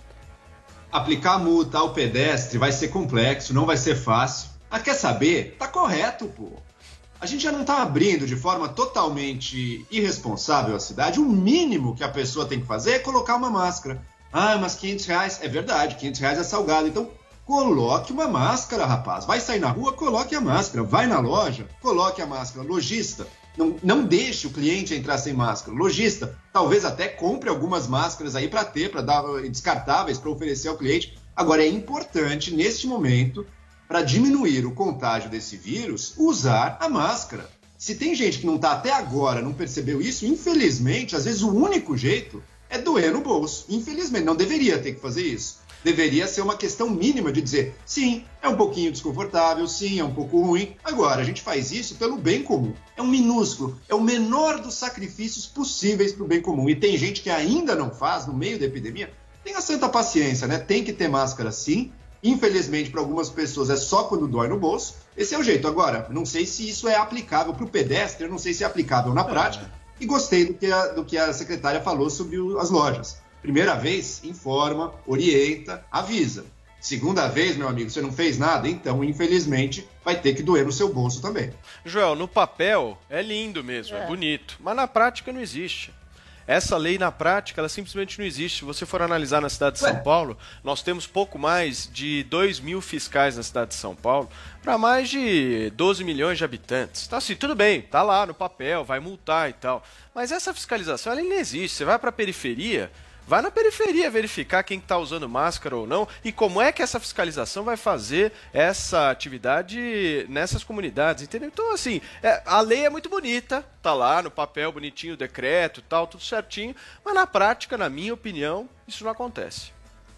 Speaker 6: Aplicar a multa ao pedestre vai ser complexo, não vai ser fácil. Mas quer saber? Tá correto, pô. A gente já não tá abrindo de forma totalmente irresponsável a cidade. O mínimo que a pessoa tem que fazer é colocar uma máscara. Ah, mas R$500, é verdade, R$500 é salgado. Então, coloque uma máscara, rapaz. Vai sair na rua, coloque a máscara. Vai na loja, coloque a máscara. Lojista, não deixe o cliente entrar sem máscara. Lojista, talvez até compre algumas máscaras aí para dar descartáveis para oferecer ao cliente. Agora, é importante, neste momento, para diminuir o contágio desse vírus, usar a máscara. Se tem gente que não está até agora, não percebeu isso, infelizmente, às vezes o único jeito é doer no bolso. Infelizmente, não deveria ter que fazer isso. Deveria ser uma questão mínima de dizer, sim, é um pouquinho desconfortável, sim, é um pouco ruim. Agora, a gente faz isso pelo bem comum. É um minúsculo, é o menor dos sacrifícios possíveis para o bem comum. E tem gente que ainda não faz, no meio da epidemia. Tenha santa paciência, né? Tem que ter máscara sim. Infelizmente, para algumas pessoas é só quando dói no bolso. Esse é o jeito. Agora, não sei se isso é aplicável para o pedestre, eu não sei se é aplicável na prática. E gostei do que a secretária falou sobre as lojas. Primeira vez, informa, orienta, avisa. Segunda vez, meu amigo, você não fez nada, então, infelizmente, vai ter que doer no seu bolso também.
Speaker 4: Joel, no papel é lindo mesmo, é bonito, mas na prática não existe. Essa lei, na prática, ela simplesmente não existe. Se você for analisar na cidade de São Paulo, nós temos pouco mais de 2 mil fiscais na cidade de São Paulo para mais de 12 milhões de habitantes. Então, assim, tudo bem, tá lá no papel, vai multar e tal. Mas essa fiscalização, ela não existe. Você vai para a periferia, vai na periferia verificar quem está usando máscara ou não e como é que essa fiscalização vai fazer essa atividade nessas comunidades, entendeu? Então, assim, a lei é muito bonita, tá lá no papel bonitinho, o decreto e tal, tudo certinho, mas na prática, na minha opinião, isso não acontece.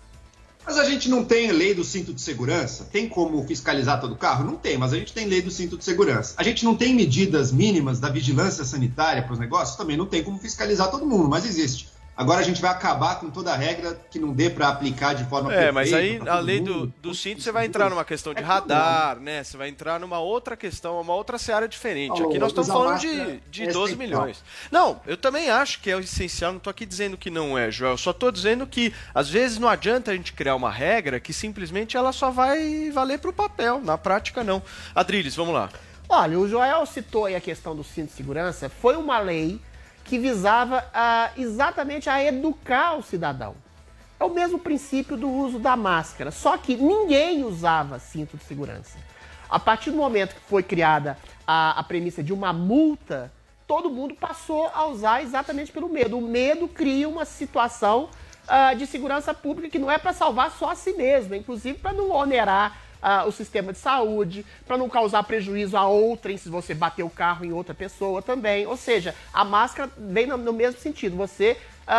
Speaker 6: Mas a gente não tem lei do cinto de segurança? Tem como fiscalizar todo carro? Não tem, mas a gente tem lei do cinto de segurança. A gente não tem medidas mínimas da vigilância sanitária para os negócios? Também não tem como fiscalizar todo mundo, mas existe. Agora a gente vai acabar com toda a regra que não dê para aplicar de forma perfeita.
Speaker 4: Mas aí a lei do cinto você vai entrar numa questão de radar, né? Você vai entrar numa outra questão, uma outra seara diferente. Aqui nós estamos falando de 12 milhões. Não, eu também acho que é o essencial, não estou aqui dizendo que não é, Joel. Eu só estou dizendo que às vezes não adianta a gente criar uma regra que simplesmente ela só vai valer para o papel, na prática não. Adriles, vamos lá.
Speaker 5: Olha, o Joel citou aí a questão do cinto de segurança, foi uma lei que visava exatamente a educar o cidadão. É o mesmo princípio do uso da máscara, só que ninguém usava cinto de segurança. A partir do momento que foi criada a premissa de uma multa, todo mundo passou a usar exatamente pelo medo. O medo cria uma situação de segurança pública que não é para salvar só a si mesmo, inclusive para não onerar o sistema de saúde, para não causar prejuízo a outrem se você bater o carro em outra pessoa também. Ou seja, a máscara vem no mesmo sentido. Você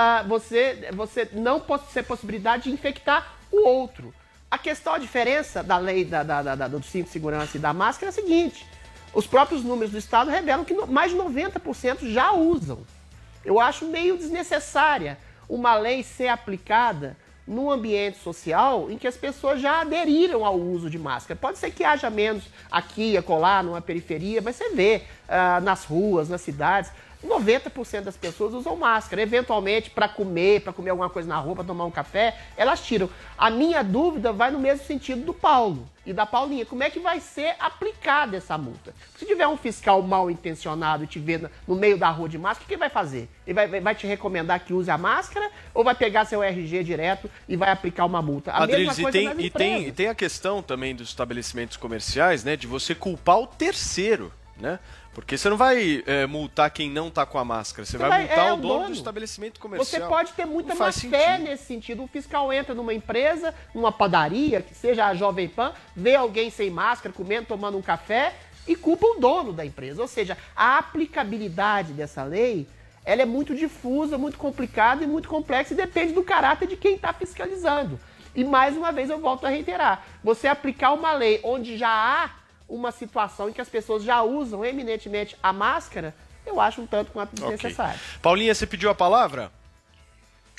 Speaker 5: não pode ter possibilidade de infectar o outro. A questão, a diferença da lei do cinto de segurança e da máscara é a seguinte: os próprios números do Estado revelam que mais de 90% já usam. Eu acho meio desnecessária uma lei ser aplicada num ambiente social em que as pessoas já aderiram ao uso de máscara. Pode ser que haja menos aqui, acolá, numa periferia, mas você vê nas ruas, nas cidades, 90% das pessoas usam máscara. Eventualmente, para comer alguma coisa na rua, para tomar um café, elas tiram. A minha dúvida vai no mesmo sentido do Paulo e da Paulinha. Como é que vai ser aplicada essa multa? Se tiver um fiscal mal intencionado e te ver no meio da rua de máscara, o que ele vai fazer? Ele vai te recomendar que use a máscara ou vai pegar seu RG direto e vai aplicar uma multa? A
Speaker 4: Adriles,
Speaker 5: mesma coisa nas empresas.
Speaker 4: E tem a questão também dos estabelecimentos comerciais, né, de você culpar o terceiro, né? Porque você não vai multar quem não está com a máscara, você vai multar o dono do estabelecimento comercial.
Speaker 5: Você pode ter muita má fé nesse sentido. O fiscal entra numa empresa, numa padaria, que seja a Jovem Pan, vê alguém sem máscara, comendo, tomando um café e culpa o dono da empresa. Ou seja, a aplicabilidade dessa lei, ela é muito difusa, muito complicada e muito complexa e depende do caráter de quem está fiscalizando. E mais uma vez eu volto a reiterar, você aplicar uma lei onde já há uma situação em que as pessoas já usam eminentemente a máscara, eu acho um tanto quanto desnecessário.
Speaker 4: Paulinha, você pediu a palavra?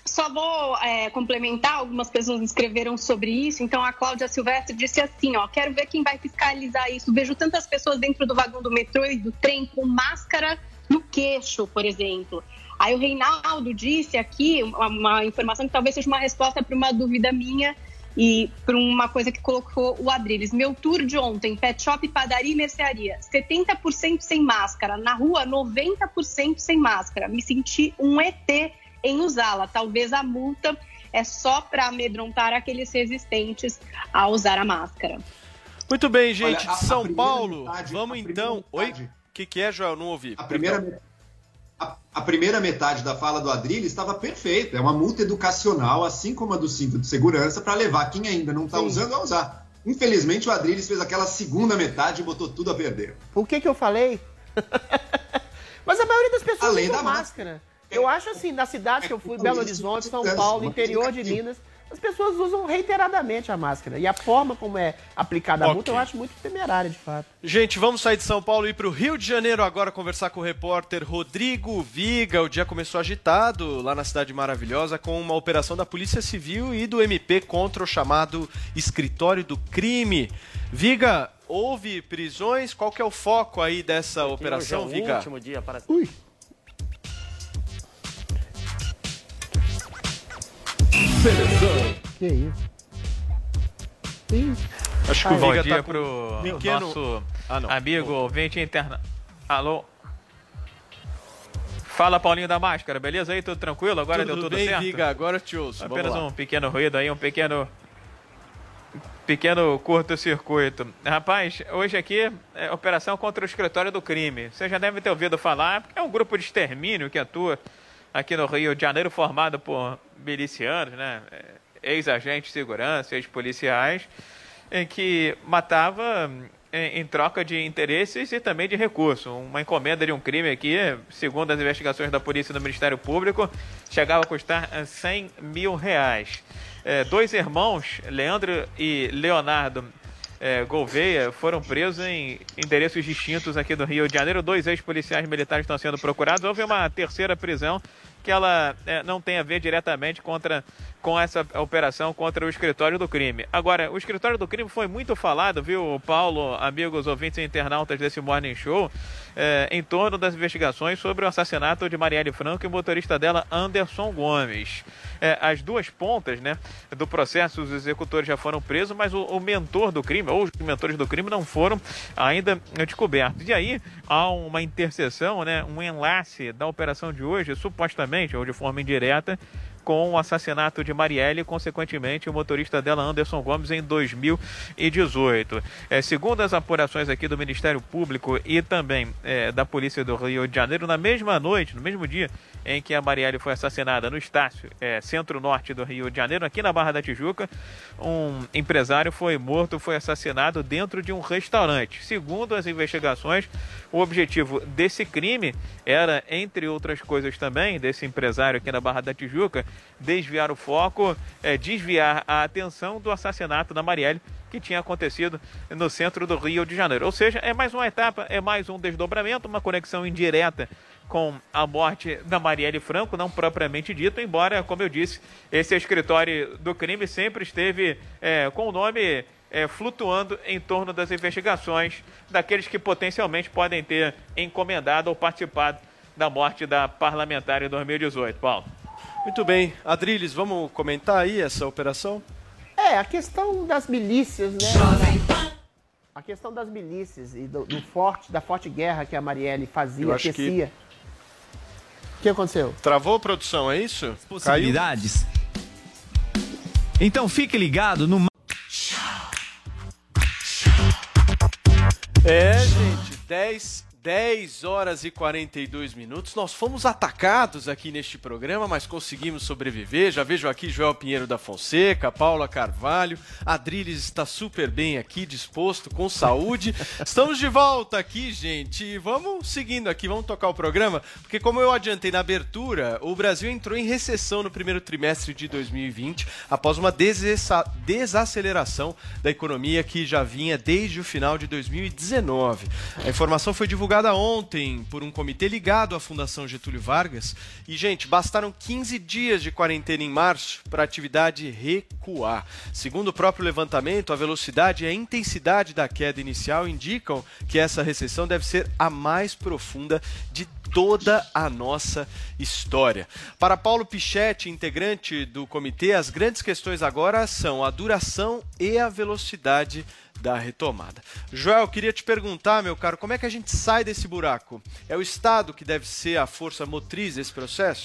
Speaker 8: Só vou complementar, algumas pessoas escreveram sobre isso, então a Cláudia Silvestre disse assim, quero ver quem vai fiscalizar isso, vejo tantas pessoas dentro do vagão do metrô e do trem com máscara no queixo, por exemplo. Aí o Reinaldo disse aqui uma informação que talvez seja uma resposta para uma dúvida minha e para uma coisa que colocou o Adriles. Meu tour de ontem, pet shop, padaria e mercearia, 70% sem máscara, na rua 90% sem máscara, me senti um ET em usá-la. Talvez a multa é só para amedrontar aqueles resistentes a usar a máscara.
Speaker 4: Muito bem, gente. Olha, de São Paulo, vamos então... Oi? O que é, Joel? Não ouvi.
Speaker 6: A primeira metade da fala do Adrilles estava perfeita. É uma multa educacional, assim como a do cinto de segurança, para levar quem ainda não está usando a usar. Infelizmente, o Adrilles fez aquela segunda metade e botou tudo a perder.
Speaker 5: O que eu falei? Mas a maioria das pessoas usa máscara. Eu acho assim, nas cidades que eu fui, Belo Horizonte, São Paulo, interior de Minas, as pessoas usam reiteradamente a máscara. E a forma como é aplicada a multa eu acho muito temerária, de fato.
Speaker 4: Gente, vamos sair de São Paulo e ir para o Rio de Janeiro agora conversar com o repórter Rodrigo Viga. O dia começou agitado lá na Cidade Maravilhosa com uma operação da Polícia Civil e do MP contra o chamado Escritório do Crime. Viga, houve prisões? Qual que é o foco aí dessa operação,
Speaker 16: Viga?
Speaker 4: Viga?
Speaker 16: Último dia para...
Speaker 5: Ui!
Speaker 17: Seleção.
Speaker 5: Que isso?
Speaker 4: Acho que o
Speaker 17: Bom
Speaker 4: Viga
Speaker 17: dia
Speaker 4: tá
Speaker 17: pro
Speaker 4: pequeno...
Speaker 17: nosso amigo ouvinte interna. Alô? Fala, Paulinho da Máscara, beleza aí? Tudo tranquilo? Agora deu tudo
Speaker 4: bem,
Speaker 17: certo?
Speaker 4: Viga, agora te ouço.
Speaker 17: Apenas um pequeno ruído aí, um pequeno curto-circuito. Rapaz, hoje aqui é operação contra o Escritório do Crime. Você já deve ter ouvido falar, porque é um grupo de extermínio que atua aqui no Rio de Janeiro, formado por milicianos, né? Ex-agentes de segurança, ex-policiais, em que matava em troca de interesses e também de recurso. Uma encomenda de um crime aqui, segundo as investigações da polícia e do Ministério Público, chegava a custar R$100 mil. Dois irmãos, Leandro e Leonardo Gouveia, foram presos em endereços distintos aqui do Rio de Janeiro. 2 ex-policiais militares estão sendo procurados. Houve uma terceira prisão que ela não tem a ver diretamente com essa operação contra o Escritório do Crime. Agora, o Escritório do Crime foi muito falado, viu, Paulo, amigos ouvintes e internautas desse Morning Show, em torno das investigações sobre o assassinato de Marielle Franco e o motorista dela, Anderson Gomes. As duas pontas, né, do processo, os executores já foram presos, mas o mentor do crime, ou os mentores do crime, não foram ainda descobertos. E aí há uma interseção, né, um enlace da operação de hoje, supostamente, ou de forma indireta, com o assassinato de Marielle e, consequentemente, o motorista dela, Anderson Gomes, em 2018. Segundo as apurações aqui do Ministério Público e também da Polícia do Rio de Janeiro, na mesma noite, no mesmo dia em que a Marielle foi assassinada no Estácio, centro-norte do Rio de Janeiro, aqui na Barra da Tijuca, um empresário foi assassinado dentro de um restaurante. Segundo as investigações, o objetivo desse crime era, entre outras coisas também, desse empresário aqui na Barra da Tijuca, desviar o foco, desviar a atenção do assassinato da Marielle, que tinha acontecido no centro do Rio de Janeiro. Ou seja, é mais uma etapa, é mais um desdobramento, uma conexão indireta com a morte da Marielle Franco, não propriamente dito, embora, como eu disse, esse Escritório do Crime sempre esteve com o nome flutuando em torno das investigações daqueles que potencialmente podem ter encomendado ou participado da morte da parlamentar em 2018. Paulo.
Speaker 4: Muito bem. Adriles, vamos comentar aí essa operação?
Speaker 5: A questão das milícias, né? A questão das milícias e da forte guerra que a Marielle fazia, tecia. O que aconteceu?
Speaker 4: Travou a produção, é isso?
Speaker 18: Possibilidades? Então fique ligado no...
Speaker 4: Gente, 10 horas e 42 minutos. Nós fomos atacados aqui neste programa, mas conseguimos sobreviver. Já vejo aqui Joel Pinheiro da Fonseca, Paula Carvalho, Adriles está super bem aqui, disposto, com saúde. Estamos de volta aqui, gente. Vamos seguindo aqui, vamos tocar o programa, porque como eu adiantei na abertura, o Brasil entrou em recessão no primeiro trimestre de 2020, após uma desaceleração da economia que já vinha desde o final de 2019. A informação foi divulgada divulgada ontem por um comitê ligado à Fundação Getúlio Vargas. E, gente, bastaram 15 dias de quarentena em março para a atividade recuar. Segundo o próprio levantamento, a velocidade e a intensidade da queda inicial indicam que essa recessão deve ser a mais profunda de toda a nossa história. Para Paulo Pichetti, integrante do comitê, as grandes questões agora são a duração e a velocidade da retomada. Joel, queria te perguntar, meu caro, como é que a gente sai desse buraco? É o Estado que deve ser a força motriz desse processo?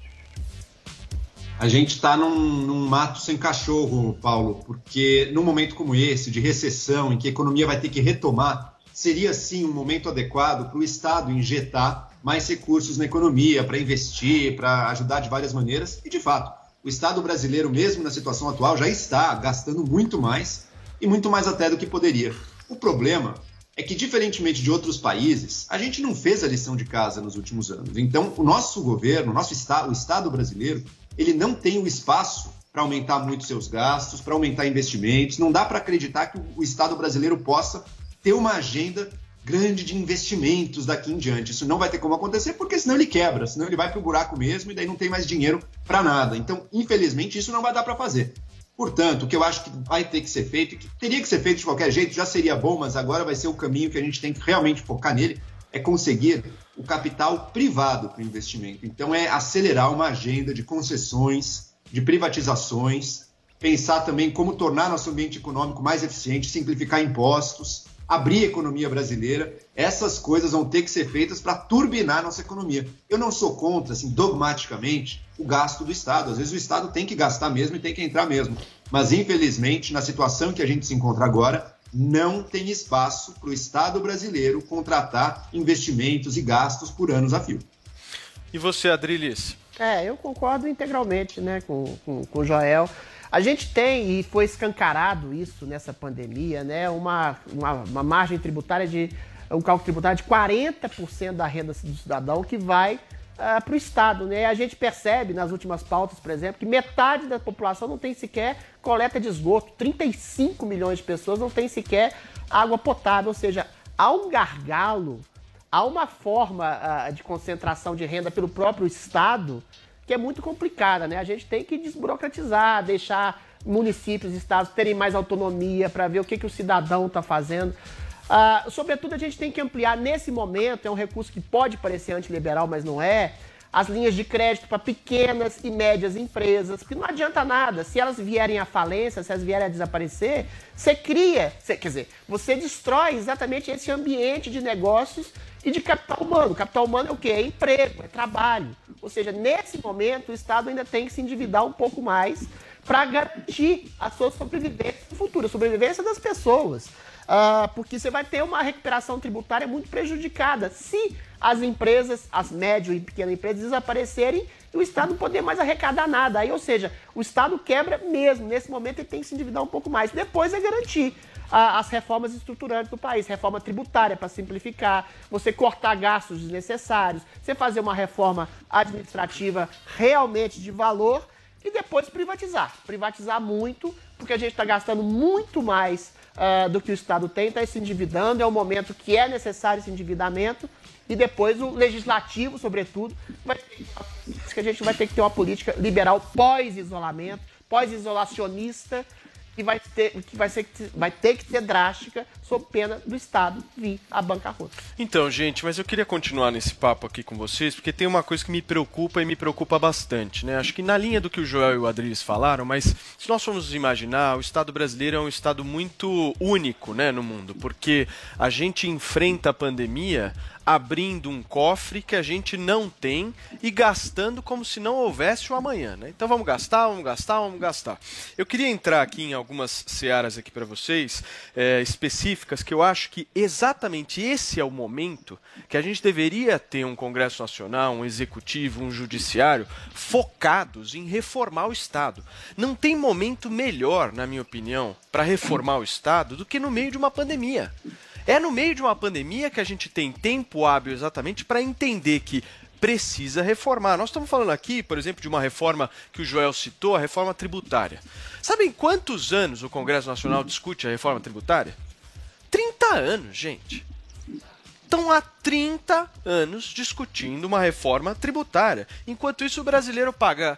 Speaker 6: A gente está num mato sem cachorro, Paulo, porque num momento como esse, de recessão, em que a economia vai ter que retomar, seria sim um momento adequado para o Estado injetar mais recursos na economia, para investir, para ajudar de várias maneiras. E, de fato, o Estado brasileiro, mesmo na situação atual, já está gastando muito mais, e muito mais até do que poderia. O problema é que, diferentemente de outros países, a gente não fez a lição de casa nos últimos anos. Então, o nosso governo, o Estado brasileiro, ele não tem o espaço para aumentar muito seus gastos, para aumentar investimentos. Não dá para acreditar que o Estado brasileiro possa ter uma agenda grande de investimentos daqui em diante. Isso não vai ter como acontecer, porque senão ele quebra, senão ele vai para o buraco mesmo e daí não tem mais dinheiro para nada. Então, infelizmente, isso não vai dar para fazer. Portanto, o que eu acho que vai ter que ser feito, e que teria que ser feito de qualquer jeito, já seria bom, mas agora vai ser o caminho que a gente tem que realmente focar nele, é conseguir o capital privado para o investimento. Então, é acelerar uma agenda de concessões, de privatizações, pensar também como tornar nosso ambiente econômico mais eficiente, simplificar impostos, abrir a economia brasileira. Essas coisas vão ter que ser feitas para turbinar a nossa economia. Eu não sou contra, assim, dogmaticamente, o gasto do Estado. Às vezes o Estado tem que gastar mesmo e tem que entrar mesmo. Mas, infelizmente, na situação que a gente se encontra agora, não tem espaço para o Estado brasileiro contratar investimentos e gastos por anos a fio.
Speaker 4: E você, Adrilis?
Speaker 5: Eu concordo integralmente, né, com o Joel. A gente tem, e foi escancarado isso nessa pandemia, né, uma margem tributária um cálculo tributário de 40% da renda do cidadão que vai para o Estado, né? A gente percebe nas últimas pautas, por exemplo, que metade da população não tem sequer coleta de esgoto, 35 milhões de pessoas não tem sequer água potável, ou seja, há um gargalo, há uma forma de concentração de renda pelo próprio Estado que é muito complicada, né? A gente tem que desburocratizar, deixar municípios e estados terem mais autonomia para ver o que o cidadão está fazendo. Sobretudo, a gente tem que ampliar, nesse momento, é um recurso que pode parecer antiliberal, mas não é, as linhas de crédito para pequenas e médias empresas, porque não adianta nada. Se elas vierem à falência, se elas vierem a desaparecer, você destrói exatamente esse ambiente de negócios e de capital humano. Capital humano é o quê? É emprego, é trabalho. Ou seja, nesse momento, o Estado ainda tem que se endividar um pouco mais para garantir a sua sobrevivência no futuro, a sobrevivência das pessoas. Porque você vai ter uma recuperação tributária muito prejudicada se as empresas, as médias e pequenas empresas desaparecerem e o Estado não poder mais arrecadar nada. Aí, ou seja, o Estado quebra mesmo. Nesse momento ele tem que se endividar um pouco mais. Depois é garantir as reformas estruturantes do país, reforma tributária para simplificar, você cortar gastos desnecessários, você fazer uma reforma administrativa realmente de valor e depois privatizar. Privatizar muito, porque a gente está gastando muito mais do que o Estado tem, está se endividando, é um momento que é necessário esse endividamento, e depois o legislativo, sobretudo, que a gente vai ter que ter uma política liberal pós-isolamento, pós-isolacionista, que vai ter que ser drástica, sob pena do Estado vir à bancarrota.
Speaker 4: Então, gente, mas eu queria continuar nesse papo aqui com vocês, porque tem uma coisa que me preocupa e me preocupa bastante, né? Acho que na linha do que o Joel e o Adriles falaram, mas se nós formos imaginar, o Estado brasileiro é um Estado muito único, né, no mundo, porque a gente enfrenta a pandemia abrindo um cofre que a gente não tem e gastando como se não houvesse o amanhã, né? Então vamos gastar. Eu queria entrar aqui em algumas searas aqui para vocês, específicas, que eu acho que exatamente esse é o momento que a gente deveria ter um Congresso Nacional, um Executivo, um Judiciário focados em reformar o Estado. Não tem momento melhor, na minha opinião, para reformar o Estado do que no meio de uma pandemia. É no meio de uma pandemia que a gente tem tempo hábil exatamente para entender que precisa reformar. Nós estamos falando aqui, por exemplo, de uma reforma que o Joel citou, a reforma tributária. Sabem quantos anos o Congresso Nacional discute a reforma tributária? 30 anos, gente. estão há 30 anos discutindo uma reforma tributária. Enquanto isso, o brasileiro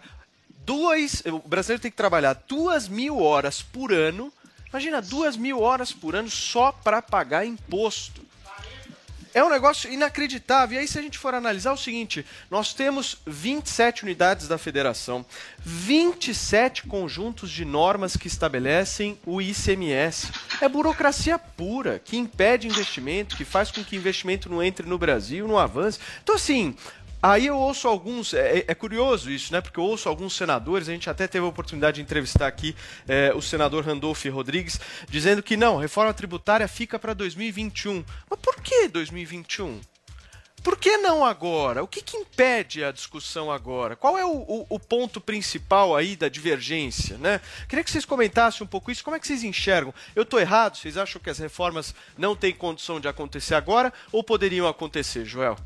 Speaker 4: tem que trabalhar 2.000 horas por ano. Imagina, 2.000 horas por ano só para pagar imposto. É um negócio inacreditável. E aí, se a gente for analisar o seguinte, nós temos 27 unidades da federação, 27 conjuntos de normas que estabelecem o ICMS. É burocracia pura, que impede investimento, que faz com que investimento não entre no Brasil, não avance. Então, assim, aí eu ouço alguns, é curioso isso, né? Porque eu ouço alguns senadores, a gente até teve a oportunidade de entrevistar aqui o senador Randolph Rodrigues, dizendo que não, reforma tributária fica para 2021. Mas por que 2021? Por que não agora? O que impede a discussão agora? Qual é o ponto principal aí da divergência, né? Queria que vocês comentassem um pouco isso. Como é que vocês enxergam? Eu estou errado? Vocês acham que as reformas não têm condição de acontecer agora ou poderiam acontecer, Joel?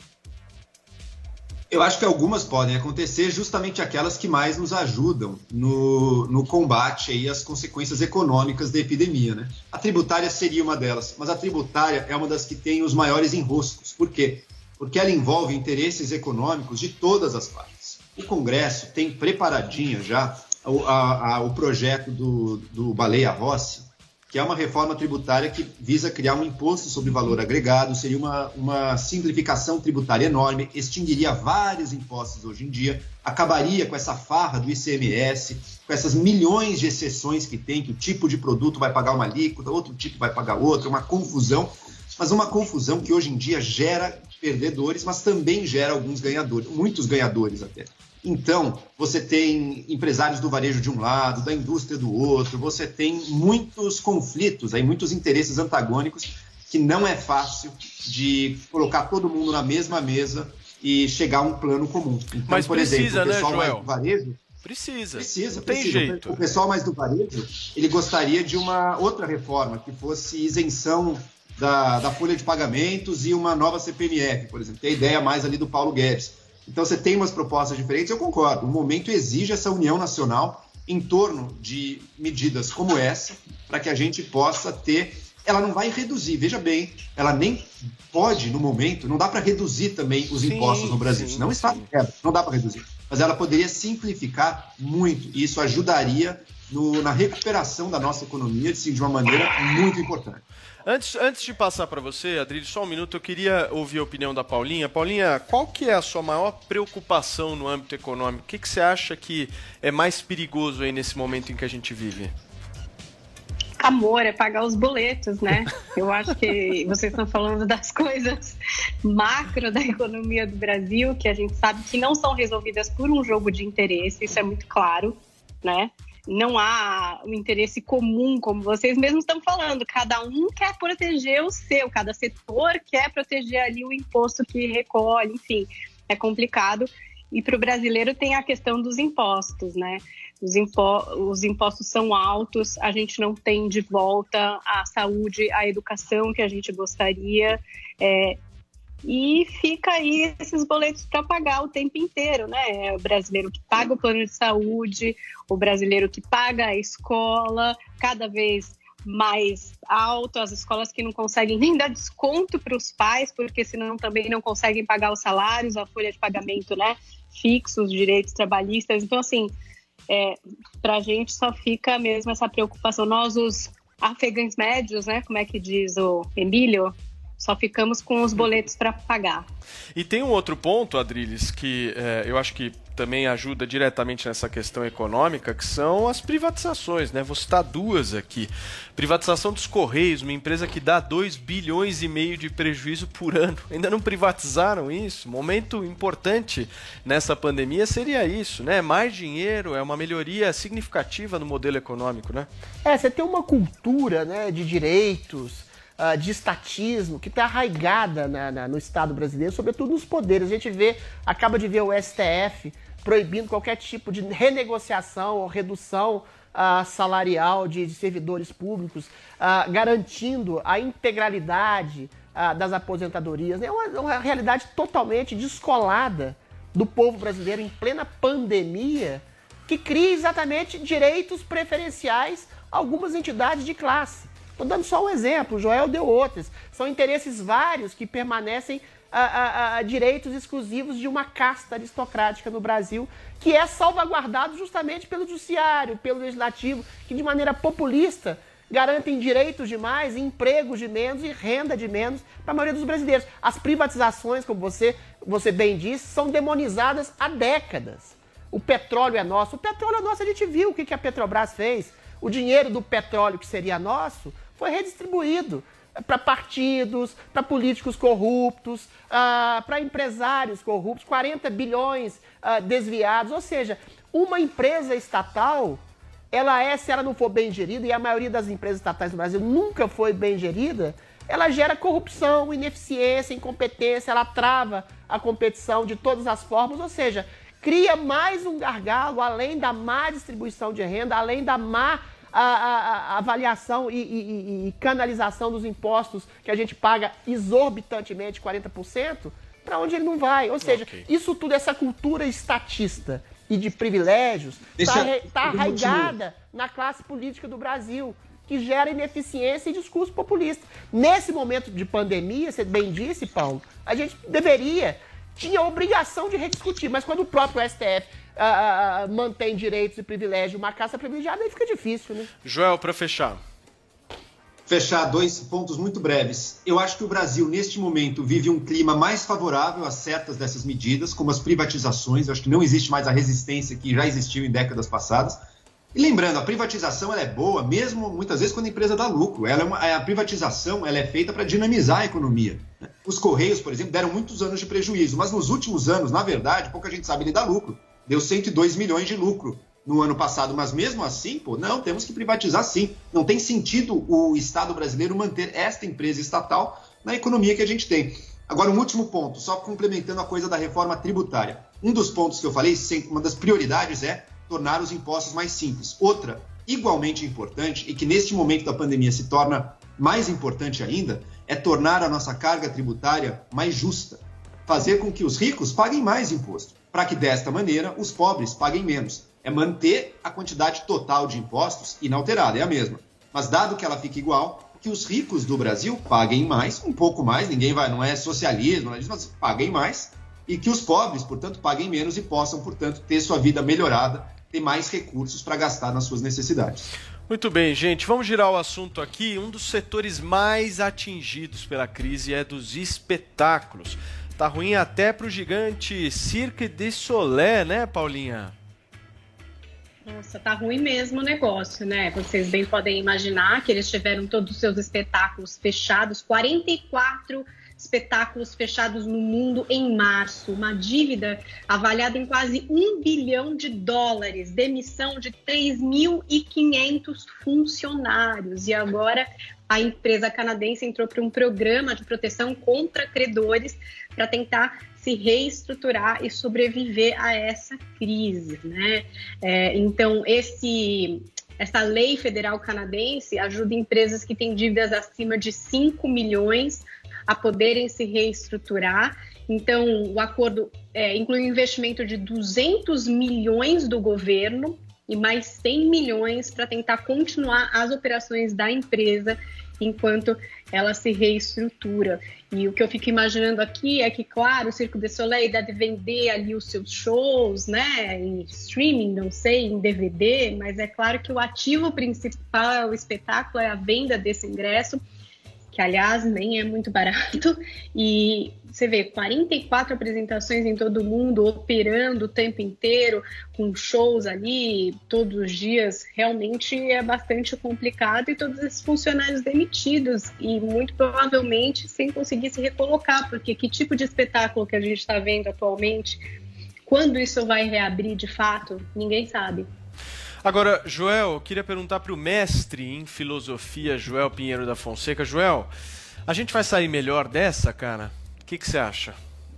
Speaker 6: Eu acho que algumas podem acontecer, justamente aquelas que mais nos ajudam no combate aí às consequências econômicas da epidemia, né? A tributária seria uma delas, mas a tributária é uma das que tem os maiores enroscos. Por quê? Porque ela envolve interesses econômicos de todas as partes. O Congresso tem preparadinho já o projeto do Baleia Rossi, que é uma reforma tributária que visa criar um imposto sobre valor agregado, seria uma simplificação tributária enorme, extinguiria vários impostos hoje em dia, acabaria com essa farra do ICMS, com essas milhões de exceções que tem, que o tipo de produto vai pagar uma alíquota, outro tipo vai pagar outra, uma confusão, mas uma confusão que hoje em dia gera perdedores, mas também gera alguns ganhadores, muitos ganhadores até. Então, você tem empresários do varejo de um lado, da indústria do outro, você tem muitos conflitos, aí, muitos interesses antagônicos, que não é fácil de colocar todo mundo na mesma mesa e chegar a um plano comum. Então,
Speaker 4: mas
Speaker 6: por
Speaker 4: precisa,
Speaker 6: exemplo, o pessoal
Speaker 4: né,
Speaker 6: mais
Speaker 4: Joel?
Speaker 6: do varejo...
Speaker 4: Precisa.
Speaker 6: Tem
Speaker 4: jeito.
Speaker 6: O pessoal mais do varejo, ele gostaria de uma outra reforma, que fosse isenção da folha de pagamentos e uma nova CPMF, por exemplo. Tem a ideia mais ali do Paulo Guedes. Então, você tem umas propostas diferentes, eu concordo. O momento exige essa união nacional em torno de medidas como essa, para que a gente possa ter... Ela não vai reduzir, veja bem, ela nem pode, no momento, não dá para reduzir também os impostos no Brasil. Senão está em quebra, não dá para reduzir. Mas ela poderia simplificar muito, e isso ajudaria na recuperação da nossa economia, assim, de uma maneira muito importante.
Speaker 4: Antes de passar para você, Adriles, só um minuto, eu queria ouvir a opinião da Paulinha. Paulinha, qual que é a sua maior preocupação no âmbito econômico? O que você acha que é mais perigoso aí nesse momento em que a gente vive?
Speaker 8: Amor, é pagar os boletos, né? Eu acho que vocês estão falando das coisas macro da economia do Brasil, que a gente sabe que não são resolvidas por um jogo de interesse, isso é muito claro, né? Não há um interesse comum, como vocês mesmos estão falando. Cada um quer proteger o seu, cada setor quer proteger ali o imposto que recolhe, enfim, é complicado. E para o brasileiro tem a questão dos impostos, né? Os impostos são altos, a gente não tem de volta a saúde, a educação que a gente gostaria, e fica aí esses boletos para pagar o tempo inteiro, né? É o brasileiro que paga o plano de saúde, o brasileiro que paga a escola, cada vez mais alto, as escolas que não conseguem nem dar desconto para os pais, porque senão também não conseguem pagar os salários, a folha de pagamento, né, fixo, os direitos trabalhistas. Então, assim, para a gente só fica mesmo essa preocupação. Nós, os afegãos médios, né, como é que diz o Emílio, só ficamos com os boletos para pagar.
Speaker 4: E tem um outro ponto, Adriles, que eu acho que também ajuda diretamente nessa questão econômica, que são as privatizações, né? Vou citar duas aqui. Privatização dos Correios, uma empresa que dá 2,5 bilhões de prejuízo por ano. Ainda não privatizaram isso. Momento importante nessa pandemia seria isso, né? Mais dinheiro, é uma melhoria significativa no modelo econômico, né?
Speaker 5: Você tem uma cultura, né, de direitos, de estatismo, que está arraigada no Estado brasileiro, sobretudo nos poderes. A gente acaba de ver o STF proibindo qualquer tipo de renegociação ou redução salarial de servidores públicos, garantindo a integralidade das aposentadorias. É uma realidade totalmente descolada do povo brasileiro em plena pandemia, que cria exatamente direitos preferenciais a algumas entidades de classe. Estou dando só um exemplo, o Joel deu outros. São interesses vários que permanecem a direitos exclusivos de uma casta aristocrática no Brasil, que é salvaguardado justamente pelo judiciário, pelo legislativo, que de maneira populista garantem direitos de mais, empregos de menos e renda de menos para a maioria dos brasileiros. As privatizações, como você bem disse, são demonizadas há décadas. O petróleo é nosso. O petróleo é nosso, a gente viu o que a Petrobras fez. O dinheiro do petróleo que seria nosso foi redistribuído para partidos, para políticos corruptos, para empresários corruptos, 40 bilhões desviados. Ou seja, uma empresa estatal, se ela não for bem gerida, e a maioria das empresas estatais no Brasil nunca foi bem gerida, ela gera corrupção, ineficiência, incompetência, ela trava a competição de todas as formas, ou seja, cria mais um gargalo, além da má distribuição de renda, além da má avaliação e canalização dos impostos que a gente paga exorbitantemente, 40%, para onde ele não vai. Ou seja, isso tudo, essa cultura estatista e de privilégios, está arraigada na classe política do Brasil, que gera ineficiência e discurso populista. Nesse momento de pandemia, você bem disse, Paulo, a gente tinha a obrigação de rediscutir, mas quando o próprio STF mantém direitos e privilégios, uma caça privilegiada, aí fica difícil, né?
Speaker 4: Joel, para fechar,
Speaker 6: 2 pontos muito breves. Eu acho que o Brasil, neste momento, vive um clima mais favorável às certas dessas medidas, como as privatizações. Eu acho que não existe mais a resistência que já existiu em décadas passadas. E lembrando, a privatização ela é boa, mesmo muitas vezes quando a empresa dá lucro. A privatização ela é feita para dinamizar a economia. Os Correios, por exemplo, deram muitos anos de prejuízo, mas nos últimos anos, na verdade, pouca gente sabe, ele dá lucro. Deu 102 milhões de lucro no ano passado, mas mesmo assim, não, temos que privatizar sim. Não tem sentido o Estado brasileiro manter esta empresa estatal na economia que a gente tem. Agora, um último ponto, só complementando a coisa da reforma tributária. Um dos pontos que eu falei, uma das prioridades é tornar os impostos mais simples. Outra, igualmente importante, e que neste momento da pandemia se torna mais importante ainda, é tornar a nossa carga tributária mais justa. Fazer com que os ricos paguem mais imposto, para que desta maneira os pobres paguem menos. É manter a quantidade total de impostos inalterada, é a mesma. Mas dado que ela fica igual, que os ricos do Brasil paguem mais, um pouco mais, não é socialismo, mas paguem mais, e que os pobres, portanto, paguem menos e possam, portanto, ter sua vida melhorada, ter mais recursos para gastar nas suas necessidades.
Speaker 4: Muito bem, gente, vamos girar o assunto aqui. Um dos setores mais atingidos pela crise é dos espetáculos. Tá ruim até pro gigante Cirque du Soleil, né, Paulinha?
Speaker 8: Nossa, tá ruim mesmo o negócio, né? Vocês bem podem imaginar que eles tiveram todos os seus espetáculos fechados, 44 espetáculos fechados no mundo em março, uma dívida avaliada em quase $1 bilhão, demissão de 3.500 funcionários. E agora a empresa canadense entrou para um programa de proteção contra credores para tentar se reestruturar e sobreviver a essa crise, né? Então, essa lei federal canadense ajuda empresas que têm dívidas acima de 5 milhões a poderem se reestruturar. Então, o acordo inclui um investimento de 200 milhões do governo e mais 100 milhões para tentar continuar as operações da empresa enquanto ela se reestrutura. E o que eu fico imaginando aqui é que, claro, o Cirque du Soleil deve vender ali os seus shows, né, em streaming, não sei, em DVD, mas é claro que o ativo principal, o espetáculo, é a venda desse ingresso, que, aliás, nem é muito barato. E você vê 44 apresentações em todo o mundo, operando o tempo inteiro, com shows ali todos os dias, realmente é bastante complicado, e todos esses funcionários demitidos e muito provavelmente sem conseguir se recolocar, porque que tipo de espetáculo que a gente está vendo atualmente, quando isso vai reabrir de fato, ninguém sabe.
Speaker 4: Agora, Joel, eu queria perguntar para o mestre em filosofia, Joel Pinheiro da Fonseca. Joel, a gente vai sair melhor dessa, cara? O que você acha?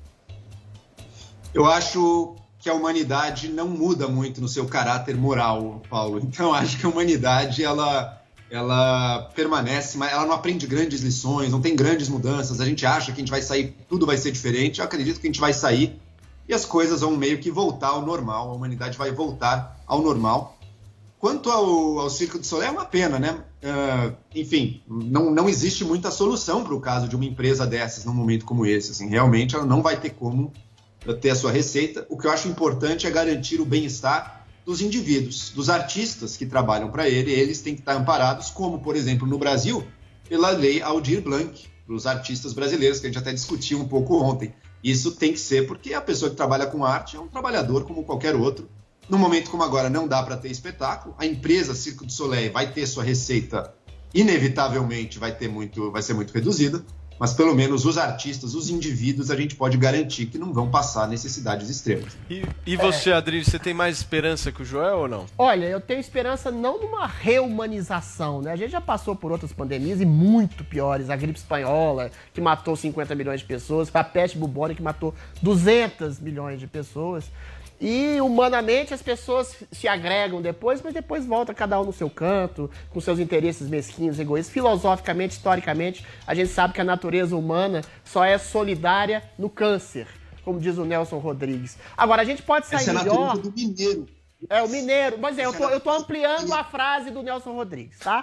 Speaker 6: Eu acho que a humanidade não muda muito no seu caráter moral, Paulo. Então, acho que a humanidade, ela permanece, mas ela não aprende grandes lições, não tem grandes mudanças. A gente acha que a gente vai sair, tudo vai ser diferente. Eu acredito que a gente vai sair e as coisas vão meio que voltar ao normal. A humanidade vai voltar ao normal. Quanto ao Cirque du Soleil, é uma pena, né? enfim, não existe muita solução para o caso de uma empresa dessas num momento como esse. Assim, realmente ela não vai ter como ter a sua receita. O que eu acho importante é garantir o bem-estar dos indivíduos, dos artistas que trabalham para ele. Eles têm que estar amparados, como, por exemplo, no Brasil, pela lei Aldir Blanc, para os artistas brasileiros, que a gente até discutiu um pouco ontem. Isso tem que ser porque a pessoa que trabalha com arte é um trabalhador como qualquer outro. No momento como agora não dá para ter espetáculo, a empresa Cirque du Soleil vai ter sua receita, inevitavelmente vai ser muito reduzida, mas pelo menos os artistas, os indivíduos, a gente pode garantir que não vão passar necessidades extremas.
Speaker 4: E você, Adriles, você tem mais esperança que o Joel ou não?
Speaker 5: Olha, eu tenho esperança não numa reumanização, né? A gente já passou por outras pandemias e muito piores. A gripe espanhola, que matou 50 milhões de pessoas, a peste bubônica, que matou 200 milhões de pessoas. E, humanamente, as pessoas se agregam depois, mas depois volta cada um no seu canto, com seus interesses mesquinhos, egoístas. Filosoficamente, historicamente, a gente sabe que a natureza humana só é solidária no câncer, como diz o Nelson Rodrigues. Agora, a gente pode sair
Speaker 6: Essa
Speaker 5: melhor...
Speaker 6: é a natureza do mineiro.
Speaker 5: É, o mineiro. Mas eu tô ampliando a frase do Nelson Rodrigues, tá?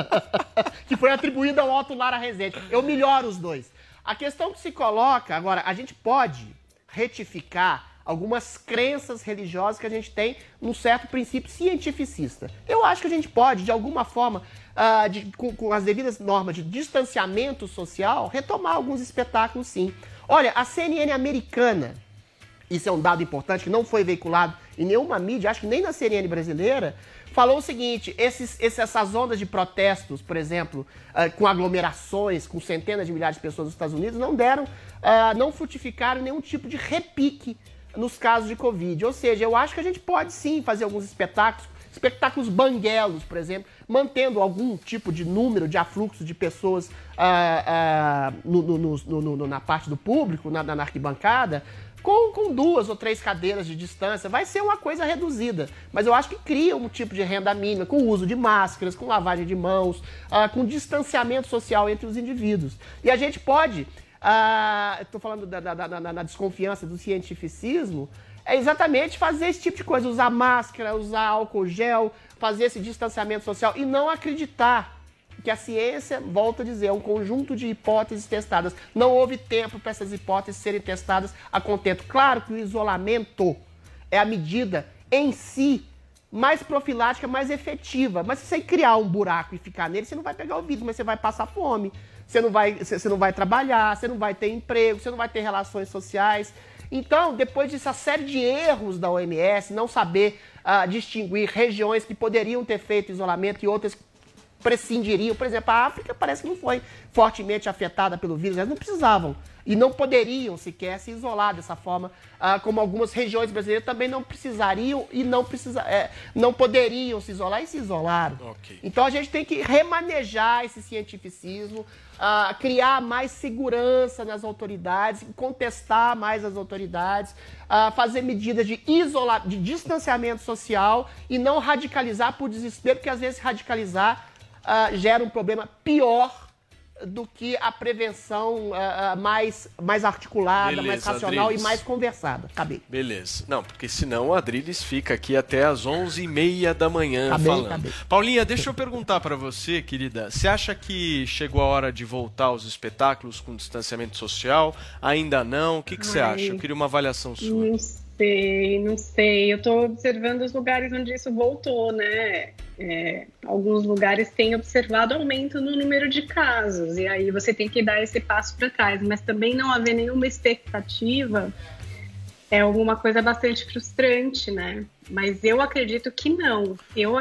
Speaker 5: Que foi atribuída ao Otto Lara Rezende. Eu melhoro os dois. A questão que se coloca... Agora, a gente pode retificar algumas crenças religiosas que a gente tem num certo princípio cientificista. Eu acho que a gente pode, de alguma forma, com as devidas normas de distanciamento social, retomar alguns espetáculos, sim. Olha, a CNN americana, isso é um dado importante que não foi veiculado em nenhuma mídia, acho que nem na CNN brasileira, falou o seguinte: essas ondas de protestos, por exemplo, com aglomerações, com centenas de milhares de pessoas nos Estados Unidos, não frutificaram nenhum tipo de repique nos casos de Covid. Ou seja, eu acho que a gente pode sim fazer alguns espetáculos banguelos, por exemplo, mantendo algum tipo de número de afluxo de pessoas na parte do público, na arquibancada, com 2 ou 3 cadeiras de distância. Vai ser uma coisa reduzida, mas eu acho que cria um tipo de renda mínima, com o uso de máscaras, com lavagem de mãos, com distanciamento social entre os indivíduos. E a gente pode... estou falando da desconfiança do cientificismo, é exatamente fazer esse tipo de coisa, usar máscara, usar álcool gel, fazer esse distanciamento social e não acreditar que a ciência, volto a dizer, é um conjunto de hipóteses testadas. Não houve tempo para essas hipóteses serem testadas a contento. Claro que o isolamento é a medida em si mais profilática, mais efetiva, mas se você criar um buraco e ficar nele, você não vai pegar o vírus, mas você vai passar fome. Você não vai trabalhar, você não vai ter emprego, você não vai ter relações sociais. Então, depois dessa série de erros da OMS, não saber distinguir regiões que poderiam ter feito isolamento e outras prescindiriam. Por exemplo, a África parece que não foi fortemente afetada pelo vírus, elas não precisavam e não poderiam sequer se isolar dessa forma, como algumas regiões brasileiras também não precisariam e não poderiam se isolar e se isolaram. Okay. Então a gente tem que remanejar esse cientificismo, criar mais segurança nas autoridades, contestar mais as autoridades, fazer medidas de distanciamento social e não radicalizar por desespero, porque às vezes radicalizar gera um problema pior do que a prevenção mais articulada, beleza, mais racional, Adriles, e mais conversada. Acabei.
Speaker 4: Beleza. Não, porque senão o Adriles fica aqui até às 11h30 da manhã falando. Acabei. Paulinha, deixa eu perguntar para você, querida. Você acha que chegou a hora de voltar aos espetáculos com distanciamento social? Ainda não? O que você acha? Eu queria uma avaliação sua.
Speaker 8: Não sei. Eu estou observando os lugares onde isso voltou, né? Alguns lugares têm observado aumento no número de casos, e aí você tem que dar esse passo para trás, mas também não haver nenhuma expectativa é alguma coisa bastante frustrante, né? Mas eu acredito que não.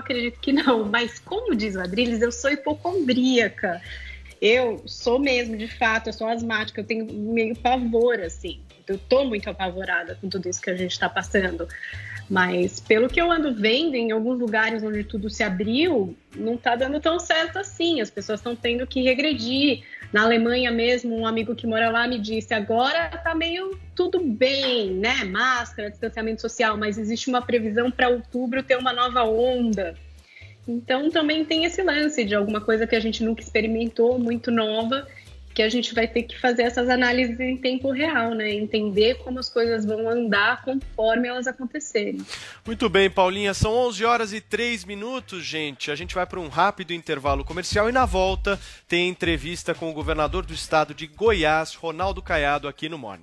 Speaker 8: Mas como diz o Adriles, eu sou hipocondríaca. Eu sou mesmo, de fato, eu sou asmática, eu tenho meio pavor, assim. Eu tô muito apavorada com tudo isso que a gente está passando. Mas pelo que eu ando vendo, em alguns lugares onde tudo se abriu, não tá dando tão certo assim. As pessoas estão tendo que regredir. Na Alemanha mesmo, um amigo que mora lá me disse, agora tá meio tudo bem, né? Máscara, distanciamento social, mas existe uma previsão para outubro ter uma nova onda. Então também tem esse lance de alguma coisa que a gente nunca experimentou, muito nova, que a gente vai ter que fazer essas análises em tempo real, né? Entender como as coisas vão andar conforme elas acontecerem.
Speaker 4: Muito bem, Paulinha, são 11h03, gente. A gente vai para um rápido intervalo comercial e na volta tem entrevista com o governador do estado de Goiás, Ronaldo Caiado, aqui no Morning.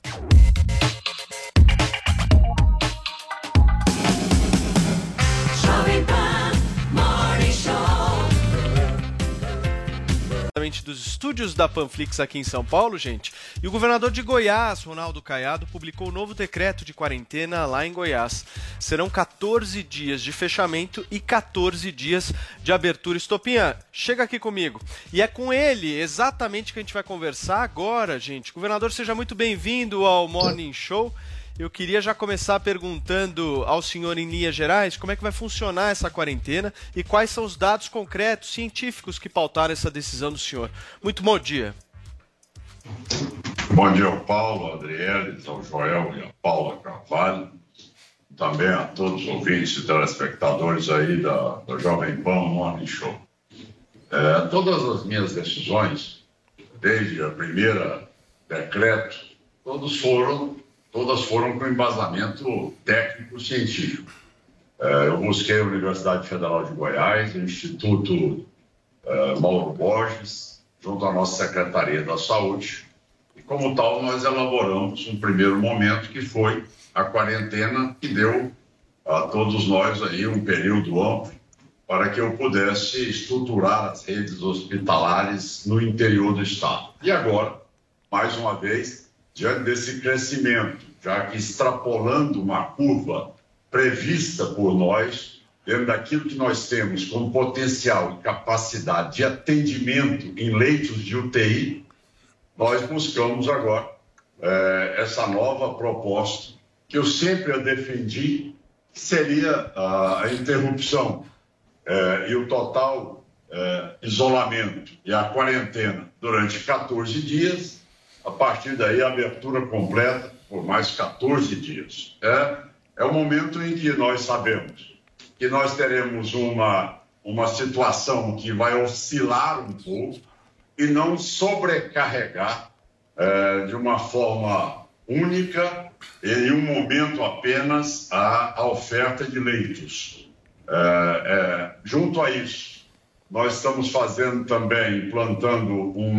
Speaker 3: Jovem Pan Morning Show.
Speaker 4: Dos estúdios da Panflix aqui em São Paulo, gente. E o governador de Goiás, Ronaldo Caiado, publicou o novo decreto de quarentena lá em Goiás. Serão 14 dias de fechamento e 14 dias de abertura. Estopinha, chega aqui comigo. E é com ele exatamente que a gente vai conversar agora, gente. Governador, seja muito bem-vindo ao Morning Show. Eu queria já começar perguntando ao senhor, em linhas gerais, como é que vai funcionar essa quarentena e quais são os dados concretos, científicos que pautaram essa decisão do senhor. Muito bom dia.
Speaker 16: Bom dia ao Paulo, ao Adriele, ao Joel e a Paula Carvalho. Também a todos os ouvintes e telespectadores aí da Jovem Pan Morning Show. Todas as minhas decisões, desde a primeira decreto, todas foram com embasamento técnico-científico. Eu busquei a Universidade Federal de Goiás, o Instituto Mauro Borges, junto à nossa Secretaria da Saúde, e como tal nós elaboramos um primeiro momento que foi a quarentena, que deu a todos nós aí um período amplo para que eu pudesse estruturar as redes hospitalares no interior do estado. E agora, mais uma vez, diante desse crescimento, já que extrapolando uma curva prevista por nós, dentro daquilo que nós temos como potencial e capacidade de atendimento em leitos de UTI, nós buscamos agora essa nova proposta, que eu sempre a defendi, que seria a interrupção e o total isolamento e a quarentena durante 14 dias, a partir daí a abertura completa por mais 14 dias. É o momento em que nós sabemos que nós teremos uma situação que vai oscilar um pouco e não sobrecarregar de uma forma única, em um momento apenas, a oferta de leitos. Junto a isso, nós estamos fazendo também, implantando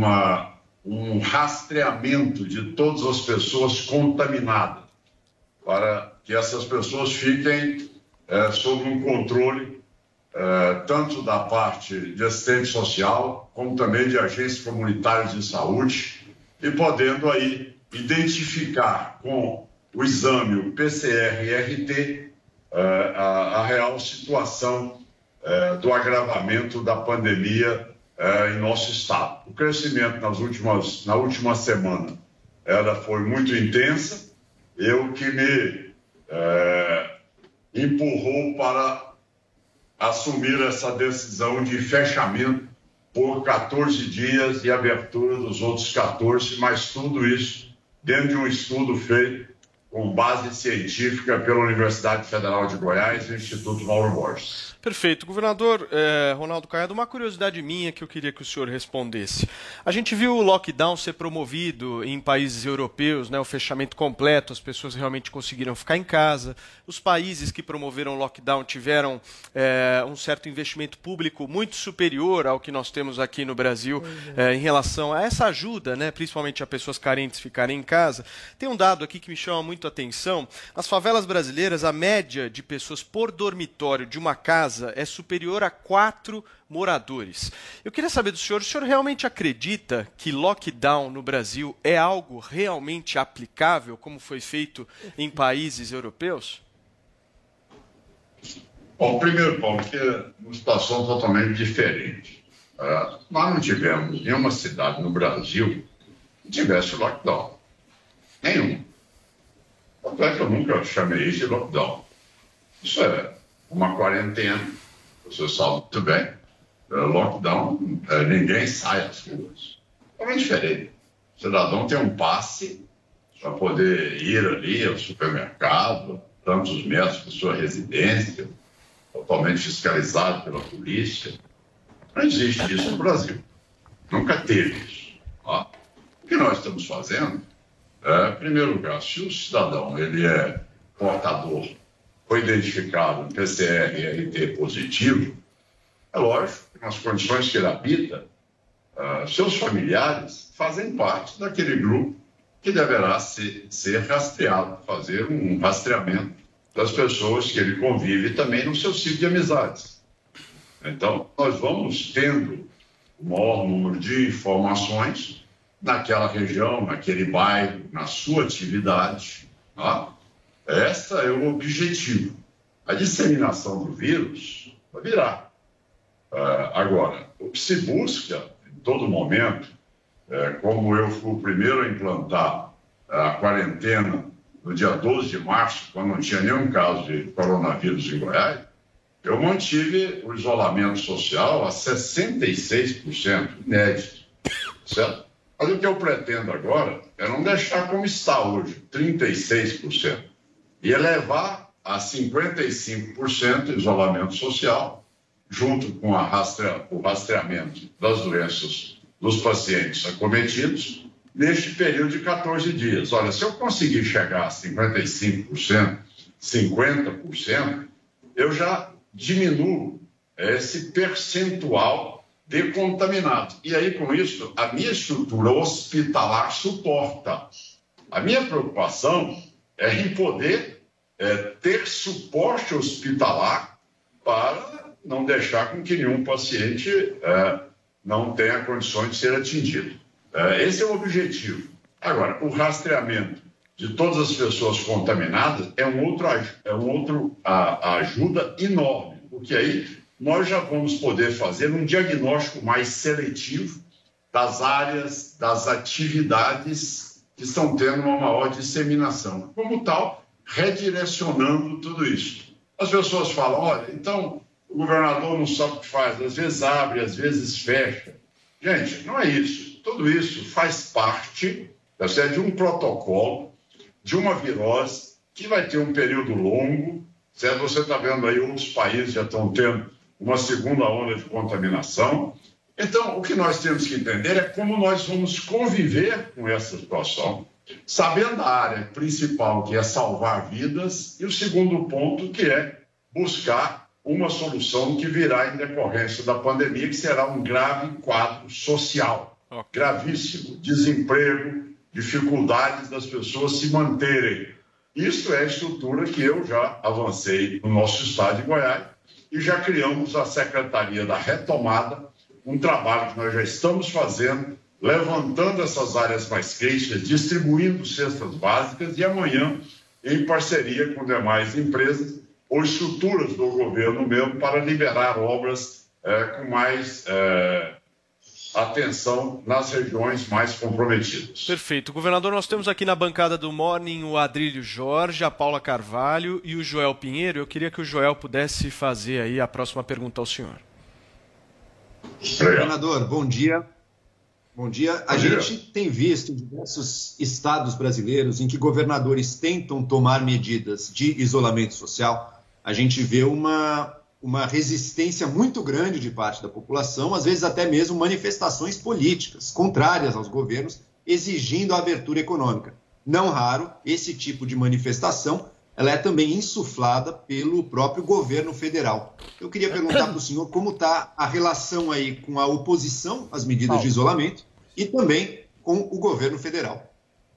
Speaker 16: um rastreamento de todas as pessoas contaminadas, para que essas pessoas fiquem sob um controle tanto da parte de assistente social, como também de agentes comunitários de saúde, e podendo aí identificar com o exame, o PCR e RT, a real situação do agravamento da pandemia em nosso estado. O crescimento na última semana ela foi muito intensa, o que me empurrou para assumir essa decisão de fechamento por 14 dias e abertura dos outros 14, mas tudo isso dentro de um estudo feito com base científica pela Universidade Federal de Goiás e o Instituto Mauro Borges.
Speaker 4: Perfeito. Governador Ronaldo Caiado, uma curiosidade minha que eu queria que o senhor respondesse. A gente viu o lockdown ser promovido em países europeus, né, o fechamento completo, as pessoas realmente conseguiram ficar em casa. Os países que promoveram o lockdown tiveram um certo investimento público muito superior ao que nós temos aqui no Brasil em relação a essa ajuda, né, principalmente a pessoas carentes ficarem em casa. Tem um dado aqui que me chama muito a atenção. Nas favelas brasileiras, a média de pessoas por dormitório de uma casa é superior a 4 moradores. Eu queria saber do senhor, o senhor realmente acredita que lockdown no Brasil é algo realmente aplicável, como foi feito em países europeus?
Speaker 16: Bom, primeiro, Paulo, que é uma situação totalmente diferente. Nós não tivemos nenhuma cidade no Brasil que tivesse lockdown. Nenhum. Tanto é que eu nunca chamei isso de lockdown. Isso é uma quarentena, você sabe muito bem. Lockdown, ninguém sai às ruas. É diferente. O cidadão tem um passe para poder ir ali ao supermercado, tantos metros da sua residência, totalmente fiscalizado pela polícia. Não existe isso no Brasil. Nunca teve isso. Ó. O que nós estamos fazendo em primeiro lugar, se o cidadão ele é portador, foi identificado em PCR e RT positivo, é lógico que nas condições que ele habita, seus familiares fazem parte daquele grupo que deverá ser rastreado, fazer um rastreamento das pessoas que ele convive também no seu ciclo de amizades. Então, nós vamos tendo o maior número de informações naquela região, naquele bairro, na sua atividade. Tá? Esse é o objetivo. A disseminação do vírus vai virar. Agora, o que se busca em todo momento, como eu fui o primeiro a implantar a quarentena no dia 12 de março, quando não tinha nenhum caso de coronavírus em Goiás, eu mantive o isolamento social a 66%, inédito, certo? Mas o que eu pretendo agora é não deixar como está hoje, 36%, e elevar a 55% isolamento social, junto com o rastreamento das doenças dos pacientes acometidos, neste período de 14 dias. Olha, se eu conseguir chegar a 55%, 50%, eu já diminuo esse percentual de contaminados. E aí, com isso, a minha estrutura hospitalar suporta. A minha preocupação é em poder ter suporte hospitalar para não deixar com que nenhum paciente não tenha condições de ser atingido. Esse é o objetivo. Agora, o rastreamento de todas as pessoas contaminadas é um outro ajuda enorme, porque aí nós já vamos poder fazer um diagnóstico mais seletivo das áreas, das atividades que estão tendo uma maior disseminação. Como tal, redirecionando tudo isso. As pessoas falam, olha, então o governador não sabe o que faz, às vezes abre, às vezes fecha. Gente, não é isso. Tudo isso faz parte de um protocolo, de uma virose que vai ter um período longo. Certo? Você está vendo aí, outros países já estão tendo uma segunda onda de contaminação. Então, o que nós temos que entender é como nós vamos conviver com essa situação, sabendo a área principal, que é salvar vidas, e o segundo ponto, que é buscar uma solução que virá em decorrência da pandemia, que será um grave quadro social, gravíssimo, desemprego, dificuldades das pessoas se manterem. Isso é a estrutura que eu já avancei no nosso estado de Goiás e já criamos a Secretaria da Retomada, um trabalho que nós já estamos fazendo, levantando essas áreas mais críticas, distribuindo cestas básicas e amanhã, em parceria com demais empresas ou estruturas do governo mesmo, para liberar obras com mais atenção nas regiões mais comprometidas.
Speaker 4: Perfeito. Governador, nós temos aqui na bancada do Morning o Adrílio Jorge, a Paula Carvalho e o Joel Pinheiro. Eu queria que o Joel pudesse fazer aí a próxima pergunta ao senhor.
Speaker 6: Governador, bom dia. Bom dia. A gente tem visto em diversos estados brasileiros em que governadores tentam tomar medidas de isolamento social. A gente vê uma resistência muito grande de parte da população, às vezes até mesmo manifestações políticas contrárias aos governos, exigindo a abertura econômica. Não raro, esse tipo de manifestação ela é também insuflada pelo próprio governo federal. Eu queria perguntar para o senhor como está a relação aí com a oposição às medidas de isolamento e também com o governo federal.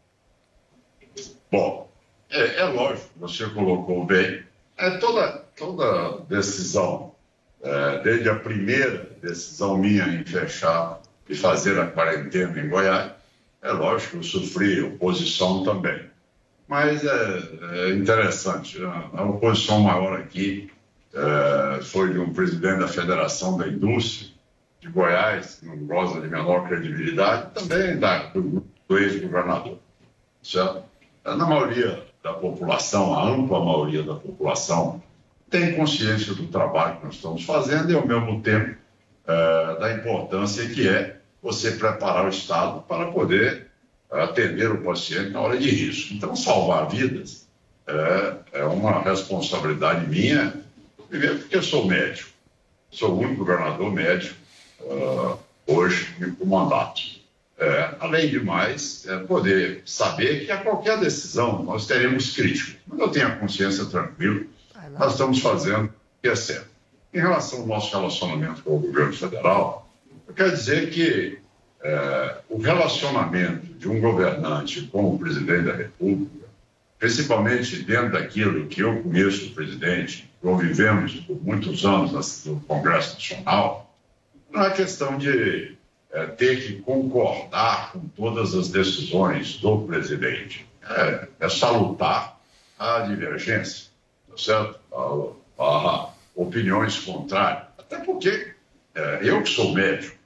Speaker 16: Bom, é lógico, você colocou bem. Toda decisão, desde a primeira decisão minha em fechar e fazer a quarentena em Goiás, é lógico que eu sofri oposição também. Mas é interessante, a oposição maior aqui foi de um presidente da Federação da Indústria de Goiás, que não goza de menor credibilidade, também do ex-governador, certo? Na maioria da população, a ampla maioria da população, tem consciência do trabalho que nós estamos fazendo e, ao mesmo tempo, da importância que é você preparar o Estado para poder atender o paciente na hora de risco. Então, salvar vidas é uma responsabilidade minha, primeiro porque eu sou médico, sou o único governador médico hoje no mandato. Além de mais, poder saber que a qualquer decisão nós teremos críticas. Mas eu tenho a consciência tranquila, nós estamos fazendo o que é certo. Em relação ao nosso relacionamento com o governo federal, eu quero dizer que o relacionamento de um governante com o presidente da República, principalmente dentro daquilo que eu conheço do presidente, convivemos por muitos anos no Congresso Nacional, não é questão de ter que concordar com todas as decisões do presidente. É salutar a divergência, tá certo? A opiniões contrárias. Até porque eu que sou médico,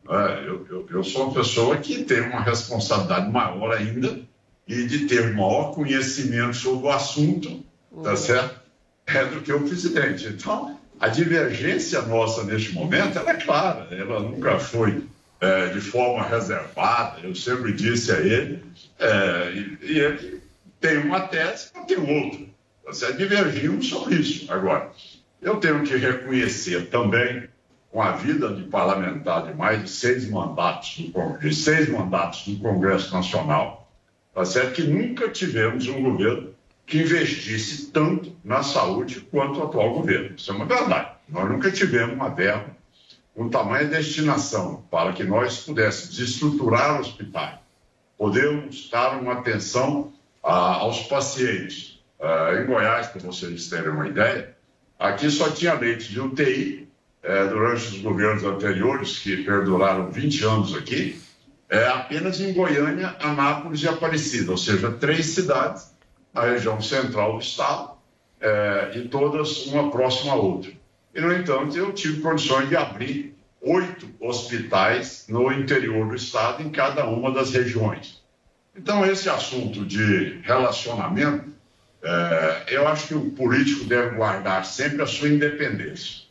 Speaker 16: eu sou uma pessoa que tem uma responsabilidade maior ainda e de ter maior conhecimento sobre o assunto, tá certo? Do que o presidente. Então, a divergência nossa neste momento, ela é clara, ela nunca foi de forma reservada. Eu sempre disse a ele, e ele tem uma tese, eu tenho outra. Tá certo? Divergimos sobre isso. Agora, eu tenho que reconhecer também, com a vida de parlamentar de mais de 6 mandatos no Congresso Nacional, tá certo? Que nunca tivemos um governo que investisse tanto na saúde quanto o atual governo. Isso é uma verdade. Nós nunca tivemos uma verba com tamanha destinação para que nós pudéssemos estruturar hospitais, podermos dar uma atenção aos pacientes. Em Goiás, para vocês terem uma ideia, aqui só tinha leite de UTI durante os governos anteriores, que perduraram 20 anos aqui, apenas em Goiânia, Anápolis e Aparecida, ou seja, 3 cidades na região central do estado, e todas uma próxima à outra. E, no entanto, eu tive condições de abrir 8 hospitais no interior do estado, em cada uma das regiões. Então, esse assunto de relacionamento, eu acho que o político deve guardar sempre a sua independência.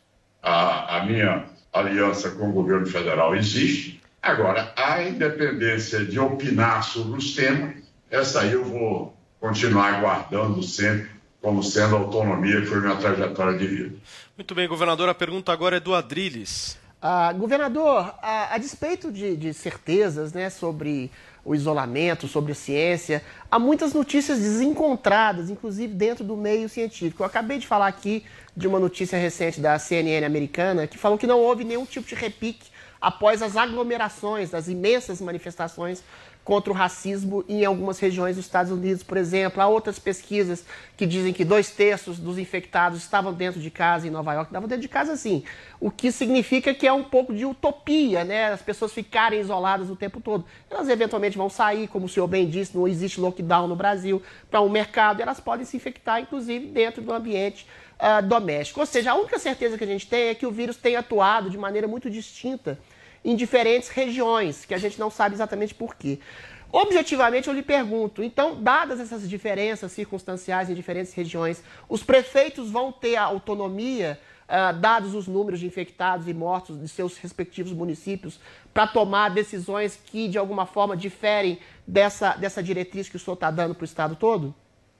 Speaker 16: A minha aliança com o governo federal existe. Agora, a independência de opinar sobre os temas, essa aí eu vou continuar guardando sempre como sendo a autonomia que foi minha trajetória de vida.
Speaker 4: Muito bem, governador, a pergunta agora é do Adriles.
Speaker 5: Governador, a despeito de certezas, né, sobre o isolamento, sobre a ciência, há muitas notícias desencontradas, inclusive dentro do meio científico. Eu acabei de falar aqui de uma notícia recente da CNN americana que falou que não houve nenhum tipo de repique após as aglomerações, das imensas manifestações contra o racismo em algumas regiões dos Estados Unidos, por exemplo. Há outras pesquisas que dizem que 2/3 dos infectados estavam dentro de casa em Nova York. Estavam dentro de casa, sim. O que significa que é um pouco de utopia, né? As pessoas ficarem isoladas o tempo todo. Elas eventualmente vão sair, como o senhor bem disse, não existe lockdown no Brasil, para um mercado, e elas podem se infectar, inclusive, dentro do ambiente doméstico. Ou seja, a única certeza que a gente tem é que o vírus tem atuado de maneira muito distinta em diferentes regiões, que a gente não sabe exatamente por quê. Objetivamente, eu lhe pergunto, então, dadas essas diferenças circunstanciais em diferentes regiões, os prefeitos vão ter a autonomia, dados os números de infectados e mortos de seus respectivos municípios, para tomar decisões que, de alguma forma, diferem dessa diretriz que o senhor está dando para o Estado todo?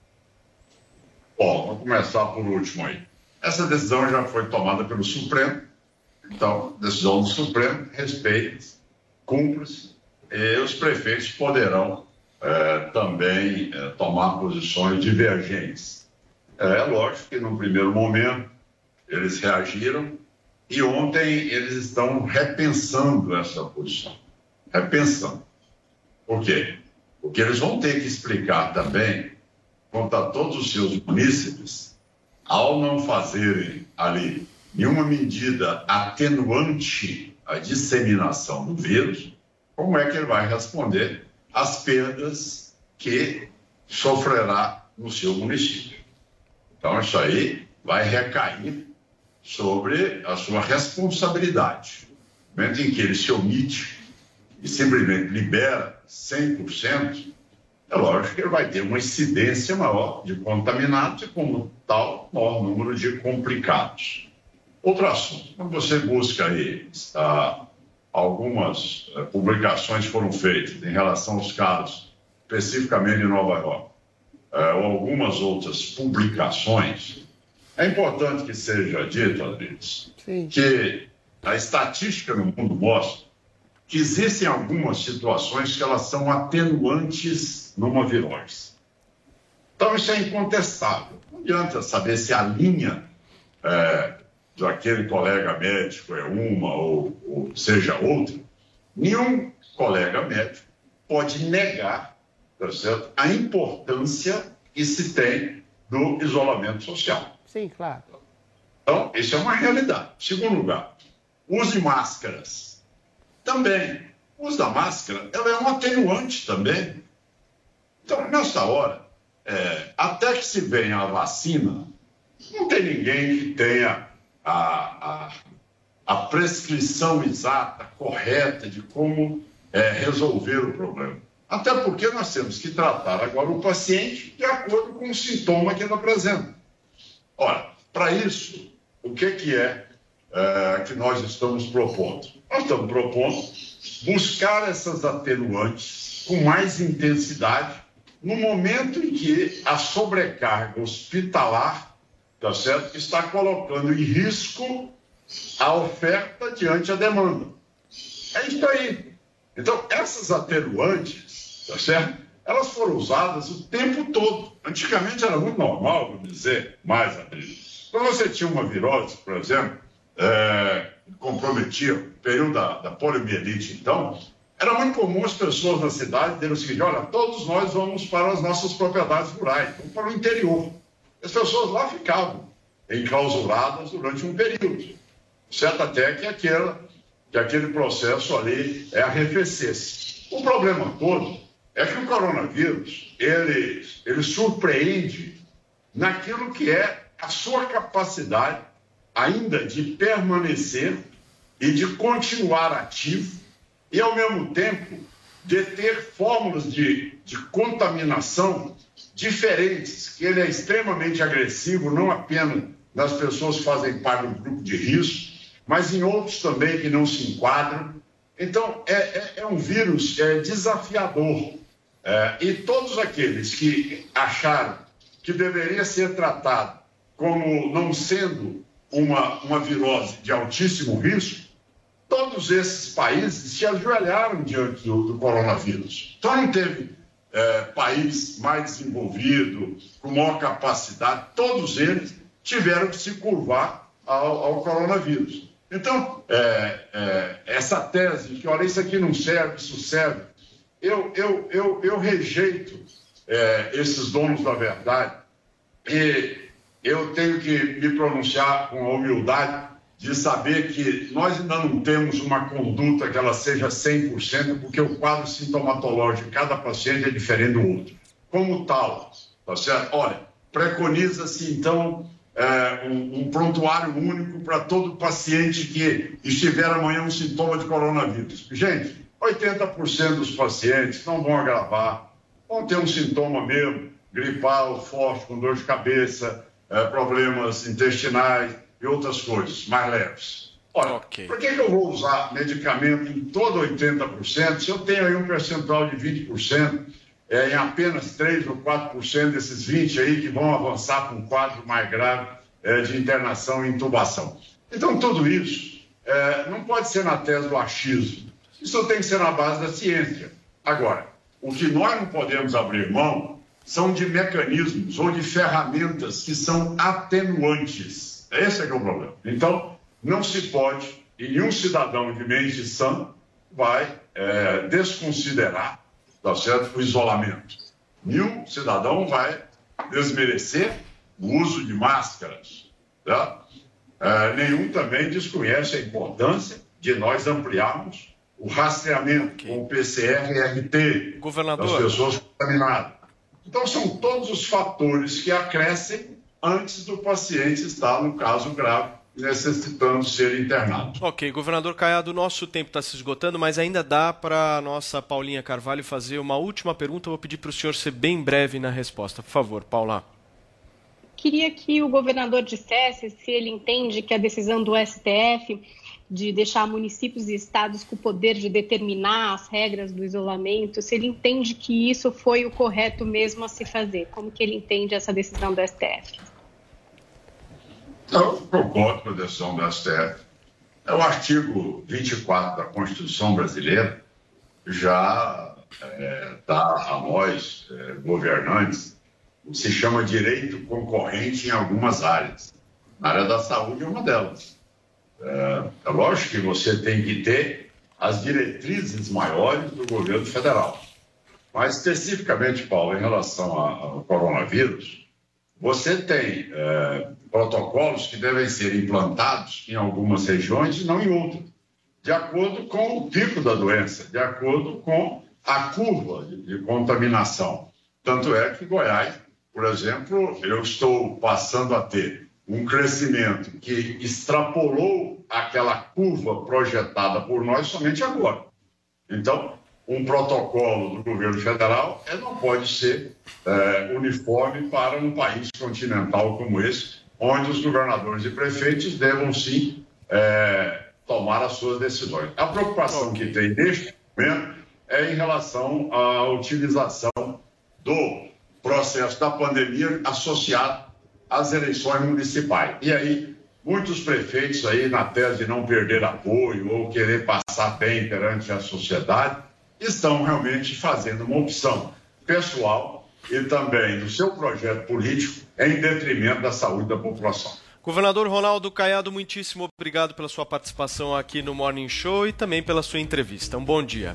Speaker 16: Bom, vamos começar por último aí. Essa decisão já foi tomada pelo Supremo. Então, decisão do Supremo, respeita, cumpre-se, e os prefeitos poderão também tomar posições divergentes. É lógico que, no primeiro momento, eles reagiram e ontem eles estão repensando essa posição. Repensando. Por quê? Porque eles vão ter que explicar também, quanto a todos os seus munícipes, ao não fazerem ali nenhuma medida atenuante à disseminação do vírus, como é que ele vai responder às perdas que sofrerá no seu município. Então, isso aí vai recair sobre a sua responsabilidade. No momento em que ele se omite e simplesmente libera 100%, é lógico que ele vai ter uma incidência maior de contaminados e, como tal, maior número de complicados. Outro assunto, quando você busca aí, algumas publicações foram feitas em relação aos casos, especificamente em Nova York, ou algumas outras publicações, é importante que seja dito, Adriles, que a estatística no mundo mostra que existem algumas situações que elas são atenuantes numa virose. Então, isso é incontestável. Não adianta saber se a linha daquele colega médico é uma ou seja outra. Nenhum colega médico pode negar, tá certo, a importância que se tem do isolamento social.
Speaker 5: Sim, claro.
Speaker 16: Então, isso é uma realidade. Segundo lugar, use máscaras. Também. O uso da máscara, ela é um atenuante também. Então, nessa hora, até que se venha a vacina, não tem ninguém que tenha a prescrição exata, correta, de como resolver o problema. Até porque nós temos que tratar agora o paciente de acordo com o sintoma que ele apresenta. Ora, para isso, o que que nós estamos propondo? Nós estamos propondo buscar essas atenuantes com mais intensidade no momento em que a sobrecarga hospitalar, tá certo, está colocando em risco a oferta diante a demanda. É isso aí. Então, essas atenuantes, tá certo, elas foram usadas o tempo todo. Antigamente era muito normal, vou dizer, mais quando você tinha uma virose, por exemplo, comprometia o período da poliomielite, então, era muito comum as pessoas na cidade terem o seguinte: olha, todos nós vamos para as nossas propriedades rurais, vamos para o interior. As pessoas lá ficavam enclausuradas durante um período, certo, até que aquele processo ali arrefecesse. O problema todo é que o coronavírus, ele surpreende naquilo que é a sua capacidade ainda de permanecer e de continuar ativo e, ao mesmo tempo, de ter fórmulas de contaminação diferentes, que ele é extremamente agressivo, não apenas nas pessoas que fazem parte do grupo de risco, mas em outros também que não se enquadram. Então, é um vírus desafiador. E todos aqueles que acharam que deveria ser tratado como não sendo uma virose de altíssimo risco, todos esses países se ajoelharam diante do coronavírus. Então, não teve país mais desenvolvido, com maior capacidade, todos eles tiveram que se curvar ao coronavírus. Então, essa tese de que, olha, isso aqui não serve, isso serve, eu rejeito esses donos da verdade e eu tenho que me pronunciar com a humildade de saber que nós ainda não temos uma conduta que ela seja 100%, porque o quadro sintomatológico de cada paciente é diferente do outro. Como tal, tá certo? Olha, preconiza-se, então, um prontuário único para todo paciente que estiver amanhã um sintoma de coronavírus. Gente, 80% dos pacientes não vão agravar, vão ter um sintoma mesmo, gripal, forte, com dor de cabeça, problemas intestinais e outras coisas mais leves. Olha, por que eu vou usar medicamento em todo 80% se eu tenho aí um percentual de 20%, em apenas 3 ou 4% desses 20% aí que vão avançar para um quadro mais grave de internação e intubação? Então, tudo isso não pode ser na tese do achismo. Isso tem que ser na base da ciência. Agora, o que nós não podemos abrir mão são de mecanismos ou de ferramentas que são atenuantes. Esse é que é o problema. Então, não se pode, e nenhum cidadão de mente sã vai desconsiderar, tá certo, o isolamento. Nenhum cidadão vai desmerecer o uso de máscaras. Tá? Nenhum também desconhece a importância de nós ampliarmos o rastreamento com o PCR-RT das pessoas contaminadas. Então, são todos os fatores que acrescem antes do paciente estar, no caso grave, necessitando ser internado.
Speaker 4: Ok, governador Caiado, nosso tempo está se esgotando, mas ainda dá para a nossa Paulinha Carvalho fazer uma última pergunta. Eu vou pedir para o senhor ser bem breve na resposta. Por favor, Paula.
Speaker 8: Queria que o governador dissesse se ele entende que a decisão do STF de deixar municípios e estados com o poder de determinar as regras do isolamento, se ele entende que isso foi o correto mesmo a se fazer. Como que ele entende essa decisão do STF?
Speaker 16: Eu concordo com a decisão do STF. O artigo 24 da Constituição brasileira já dá a nós, governantes, o que se chama direito concorrente em algumas áreas. Na área da saúde é uma delas. É lógico que você tem que ter as diretrizes maiores do governo federal. Mas, especificamente, Paulo, em relação ao coronavírus, você tem protocolos que devem ser implantados em algumas regiões e não em outras, de acordo com o pico da doença, de acordo com a curva de contaminação. Tanto é que Goiás, por exemplo, eu estou passando a ter um crescimento que extrapolou aquela curva projetada por nós somente agora. Então, um protocolo do governo federal não pode ser uniforme para um país continental como esse, onde os governadores e prefeitos devam, sim, tomar as suas decisões. A preocupação que tem neste momento é em relação à utilização do processo da pandemia associado às eleições municipais. E aí, muitos prefeitos aí, na tese de não perder apoio ou querer passar bem perante a sociedade, estão realmente fazendo uma opção pessoal e também do seu projeto político em detrimento da saúde da população.
Speaker 4: Governador Ronaldo Caiado, muitíssimo obrigado pela sua participação aqui no Morning Show e também pela sua entrevista. Um bom dia.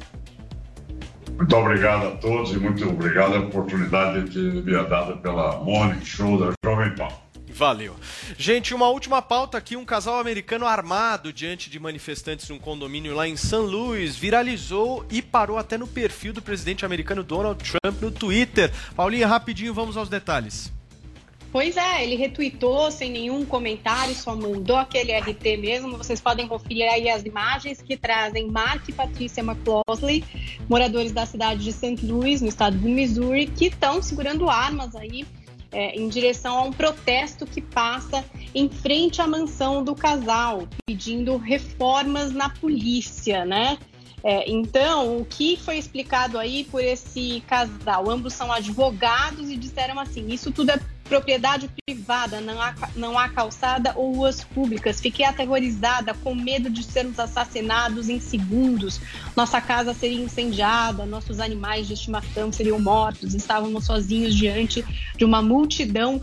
Speaker 16: Muito obrigado a todos e muito obrigado a oportunidade que me é dada pela Morning Show da Jovem Pan.
Speaker 4: Valeu. Gente, uma última pauta aqui. Um casal americano armado diante de manifestantes num condomínio lá em São Luís viralizou e parou até no perfil do presidente americano Donald Trump no Twitter. Paulinha, rapidinho, vamos aos detalhes.
Speaker 8: Pois é, ele retweetou sem nenhum comentário, só mandou aquele RT mesmo. Vocês podem conferir aí as imagens que trazem Mark e Patrícia McCloskey, moradores da cidade de St. Louis, no estado do Missouri, que estão segurando armas aí em direção a um protesto que passa em frente à mansão do casal, pedindo reformas na polícia, né? Então, o que foi explicado aí por esse casal? Ambos são advogados e disseram assim: isso tudo é propriedade privada, não há calçada ou ruas públicas. Fiquei aterrorizada, com medo de sermos assassinados em segundos. Nossa casa seria incendiada, nossos animais de estimação seriam mortos. Estávamos sozinhos diante de uma multidão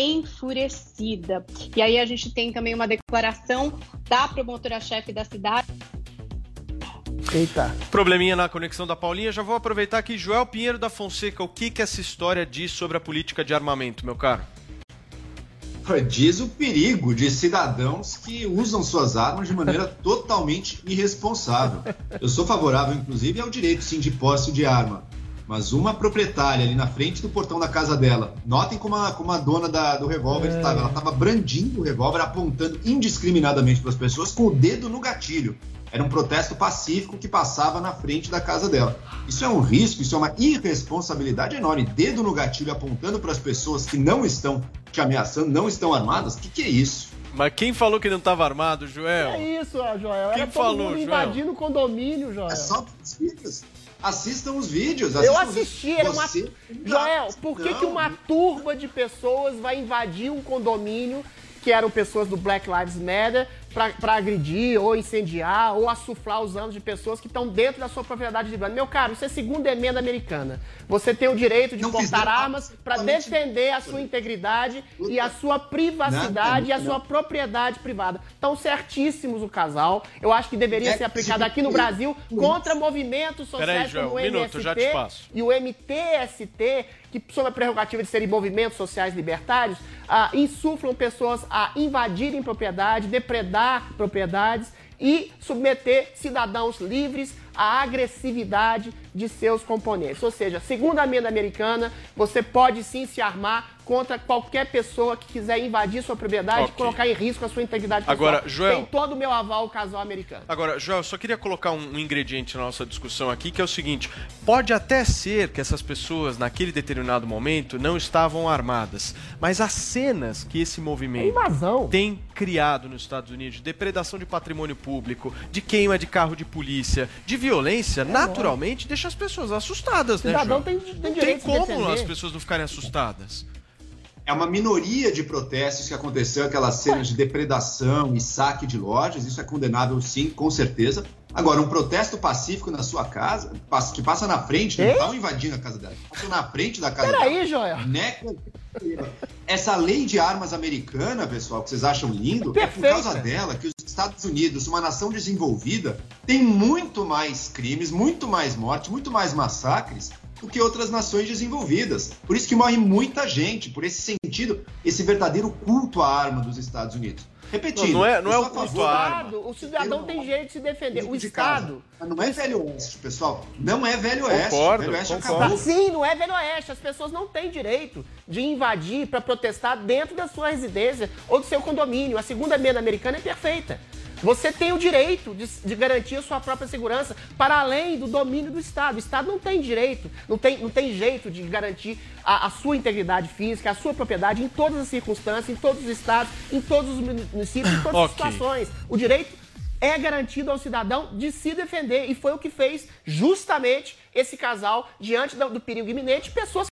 Speaker 8: enfurecida. E aí a gente tem também uma declaração da promotora-chefe da cidade.
Speaker 5: Eita.
Speaker 4: Probleminha na conexão da Paulinha. Já vou aproveitar aqui. Joel Pinheiro da Fonseca, o que essa história diz sobre a política de armamento, meu caro?
Speaker 6: Diz o perigo de cidadãos que usam suas armas de maneira totalmente irresponsável. Eu sou favorável, inclusive, ao direito, sim, de posse de arma. Mas uma proprietária ali na frente do portão da casa dela, notem como a dona do revólver estava. Ela estava brandindo o revólver, apontando indiscriminadamente para as pessoas com o dedo no gatilho. Era um protesto pacífico que passava na frente da casa dela. Isso é um risco, isso é uma irresponsabilidade enorme. Dedo no gatilho apontando para as pessoas que não estão te ameaçando, não estão armadas. O que é isso?
Speaker 4: Mas quem falou que não estava armado, Joel?
Speaker 5: É isso, Joel.
Speaker 4: Quem
Speaker 5: Era
Speaker 4: falou,
Speaker 5: todo mundo
Speaker 4: Joel?
Speaker 5: invadindo o condomínio, Joel.
Speaker 6: É só os vídeos. Assistam os vídeos.
Speaker 5: Eu assisti, era uma... Joel, por que uma turba de pessoas vai invadir um condomínio que eram pessoas do Black Lives Matter para agredir ou incendiar ou assuflar os anos de pessoas que estão dentro da sua propriedade privada? Meu caro, isso é segunda emenda americana. Você tem o direito de portar armas para defender a sua integridade e a sua privacidade e a sua propriedade privada. Estão certíssimos o casal. Eu acho que deveria ser aplicado aqui no Brasil contra movimentos sociais como o MST e o MTST, que, sob a prerrogativa de serem movimentos sociais libertários, insuflam pessoas a invadirem propriedade, depredar propriedades e submeter cidadãos livres à agressividade de seus componentes. Ou seja, segundo a emenda americana, você pode sim se armar contra qualquer pessoa que quiser invadir sua propriedade e colocar em risco a sua integridade pessoal. Agora,
Speaker 4: Joel,
Speaker 5: tem todo o meu aval o casal americano.
Speaker 4: Agora, Joel, só queria colocar um ingrediente na nossa discussão aqui, que é o seguinte: pode até ser que essas pessoas, naquele determinado momento, não estavam armadas, mas as cenas que esse movimento tem criado nos Estados Unidos, de depredação de patrimônio público, de queima de carro de polícia, de violência, naturalmente deixa as pessoas assustadas, né, Joel?
Speaker 5: Tem
Speaker 4: não tem
Speaker 5: direito de
Speaker 4: como
Speaker 5: defender.
Speaker 4: as pessoas não ficarem assustadas.
Speaker 6: É uma minoria de protestos que aconteceu, aquelas cenas de depredação e saque de lojas, isso é condenável sim, com certeza. Agora, um protesto pacífico na sua casa, que passa na frente, não estão invadindo a casa dela, passa na frente da casa dela.
Speaker 5: Peraí, Joel.
Speaker 6: Essa lei de armas americana, pessoal, que vocês acham lindo,
Speaker 5: Perfeita.
Speaker 6: É por causa dela que os Estados Unidos, uma nação desenvolvida, tem muito mais crimes, muito mais mortes, muito mais massacres do que outras nações desenvolvidas. Por isso que morre muita gente, por esse sentido, esse verdadeiro culto à arma dos Estados Unidos. Repetindo,
Speaker 4: não é o culto à arma.
Speaker 5: O cidadão tem direito de se defender. O Estado...
Speaker 6: Não é Velho Oeste, pessoal. Não é Velho Oeste.
Speaker 4: Concordo,
Speaker 6: Velho Oeste
Speaker 4: concordo.
Speaker 6: acabou.
Speaker 5: Sim, não é Velho Oeste. As pessoas não têm direito de invadir para protestar dentro da sua residência ou do seu condomínio. A segunda emenda americana é perfeita. Você tem o direito de garantir a sua própria segurança para além do domínio do Estado. O Estado não tem direito, não tem jeito de garantir a sua integridade física, a sua propriedade em todas as circunstâncias, em todos os estados, em todos os municípios, em todas as situações. O direito é garantido ao cidadão de se defender e foi o que fez justamente esse casal diante do perigo iminente, pessoas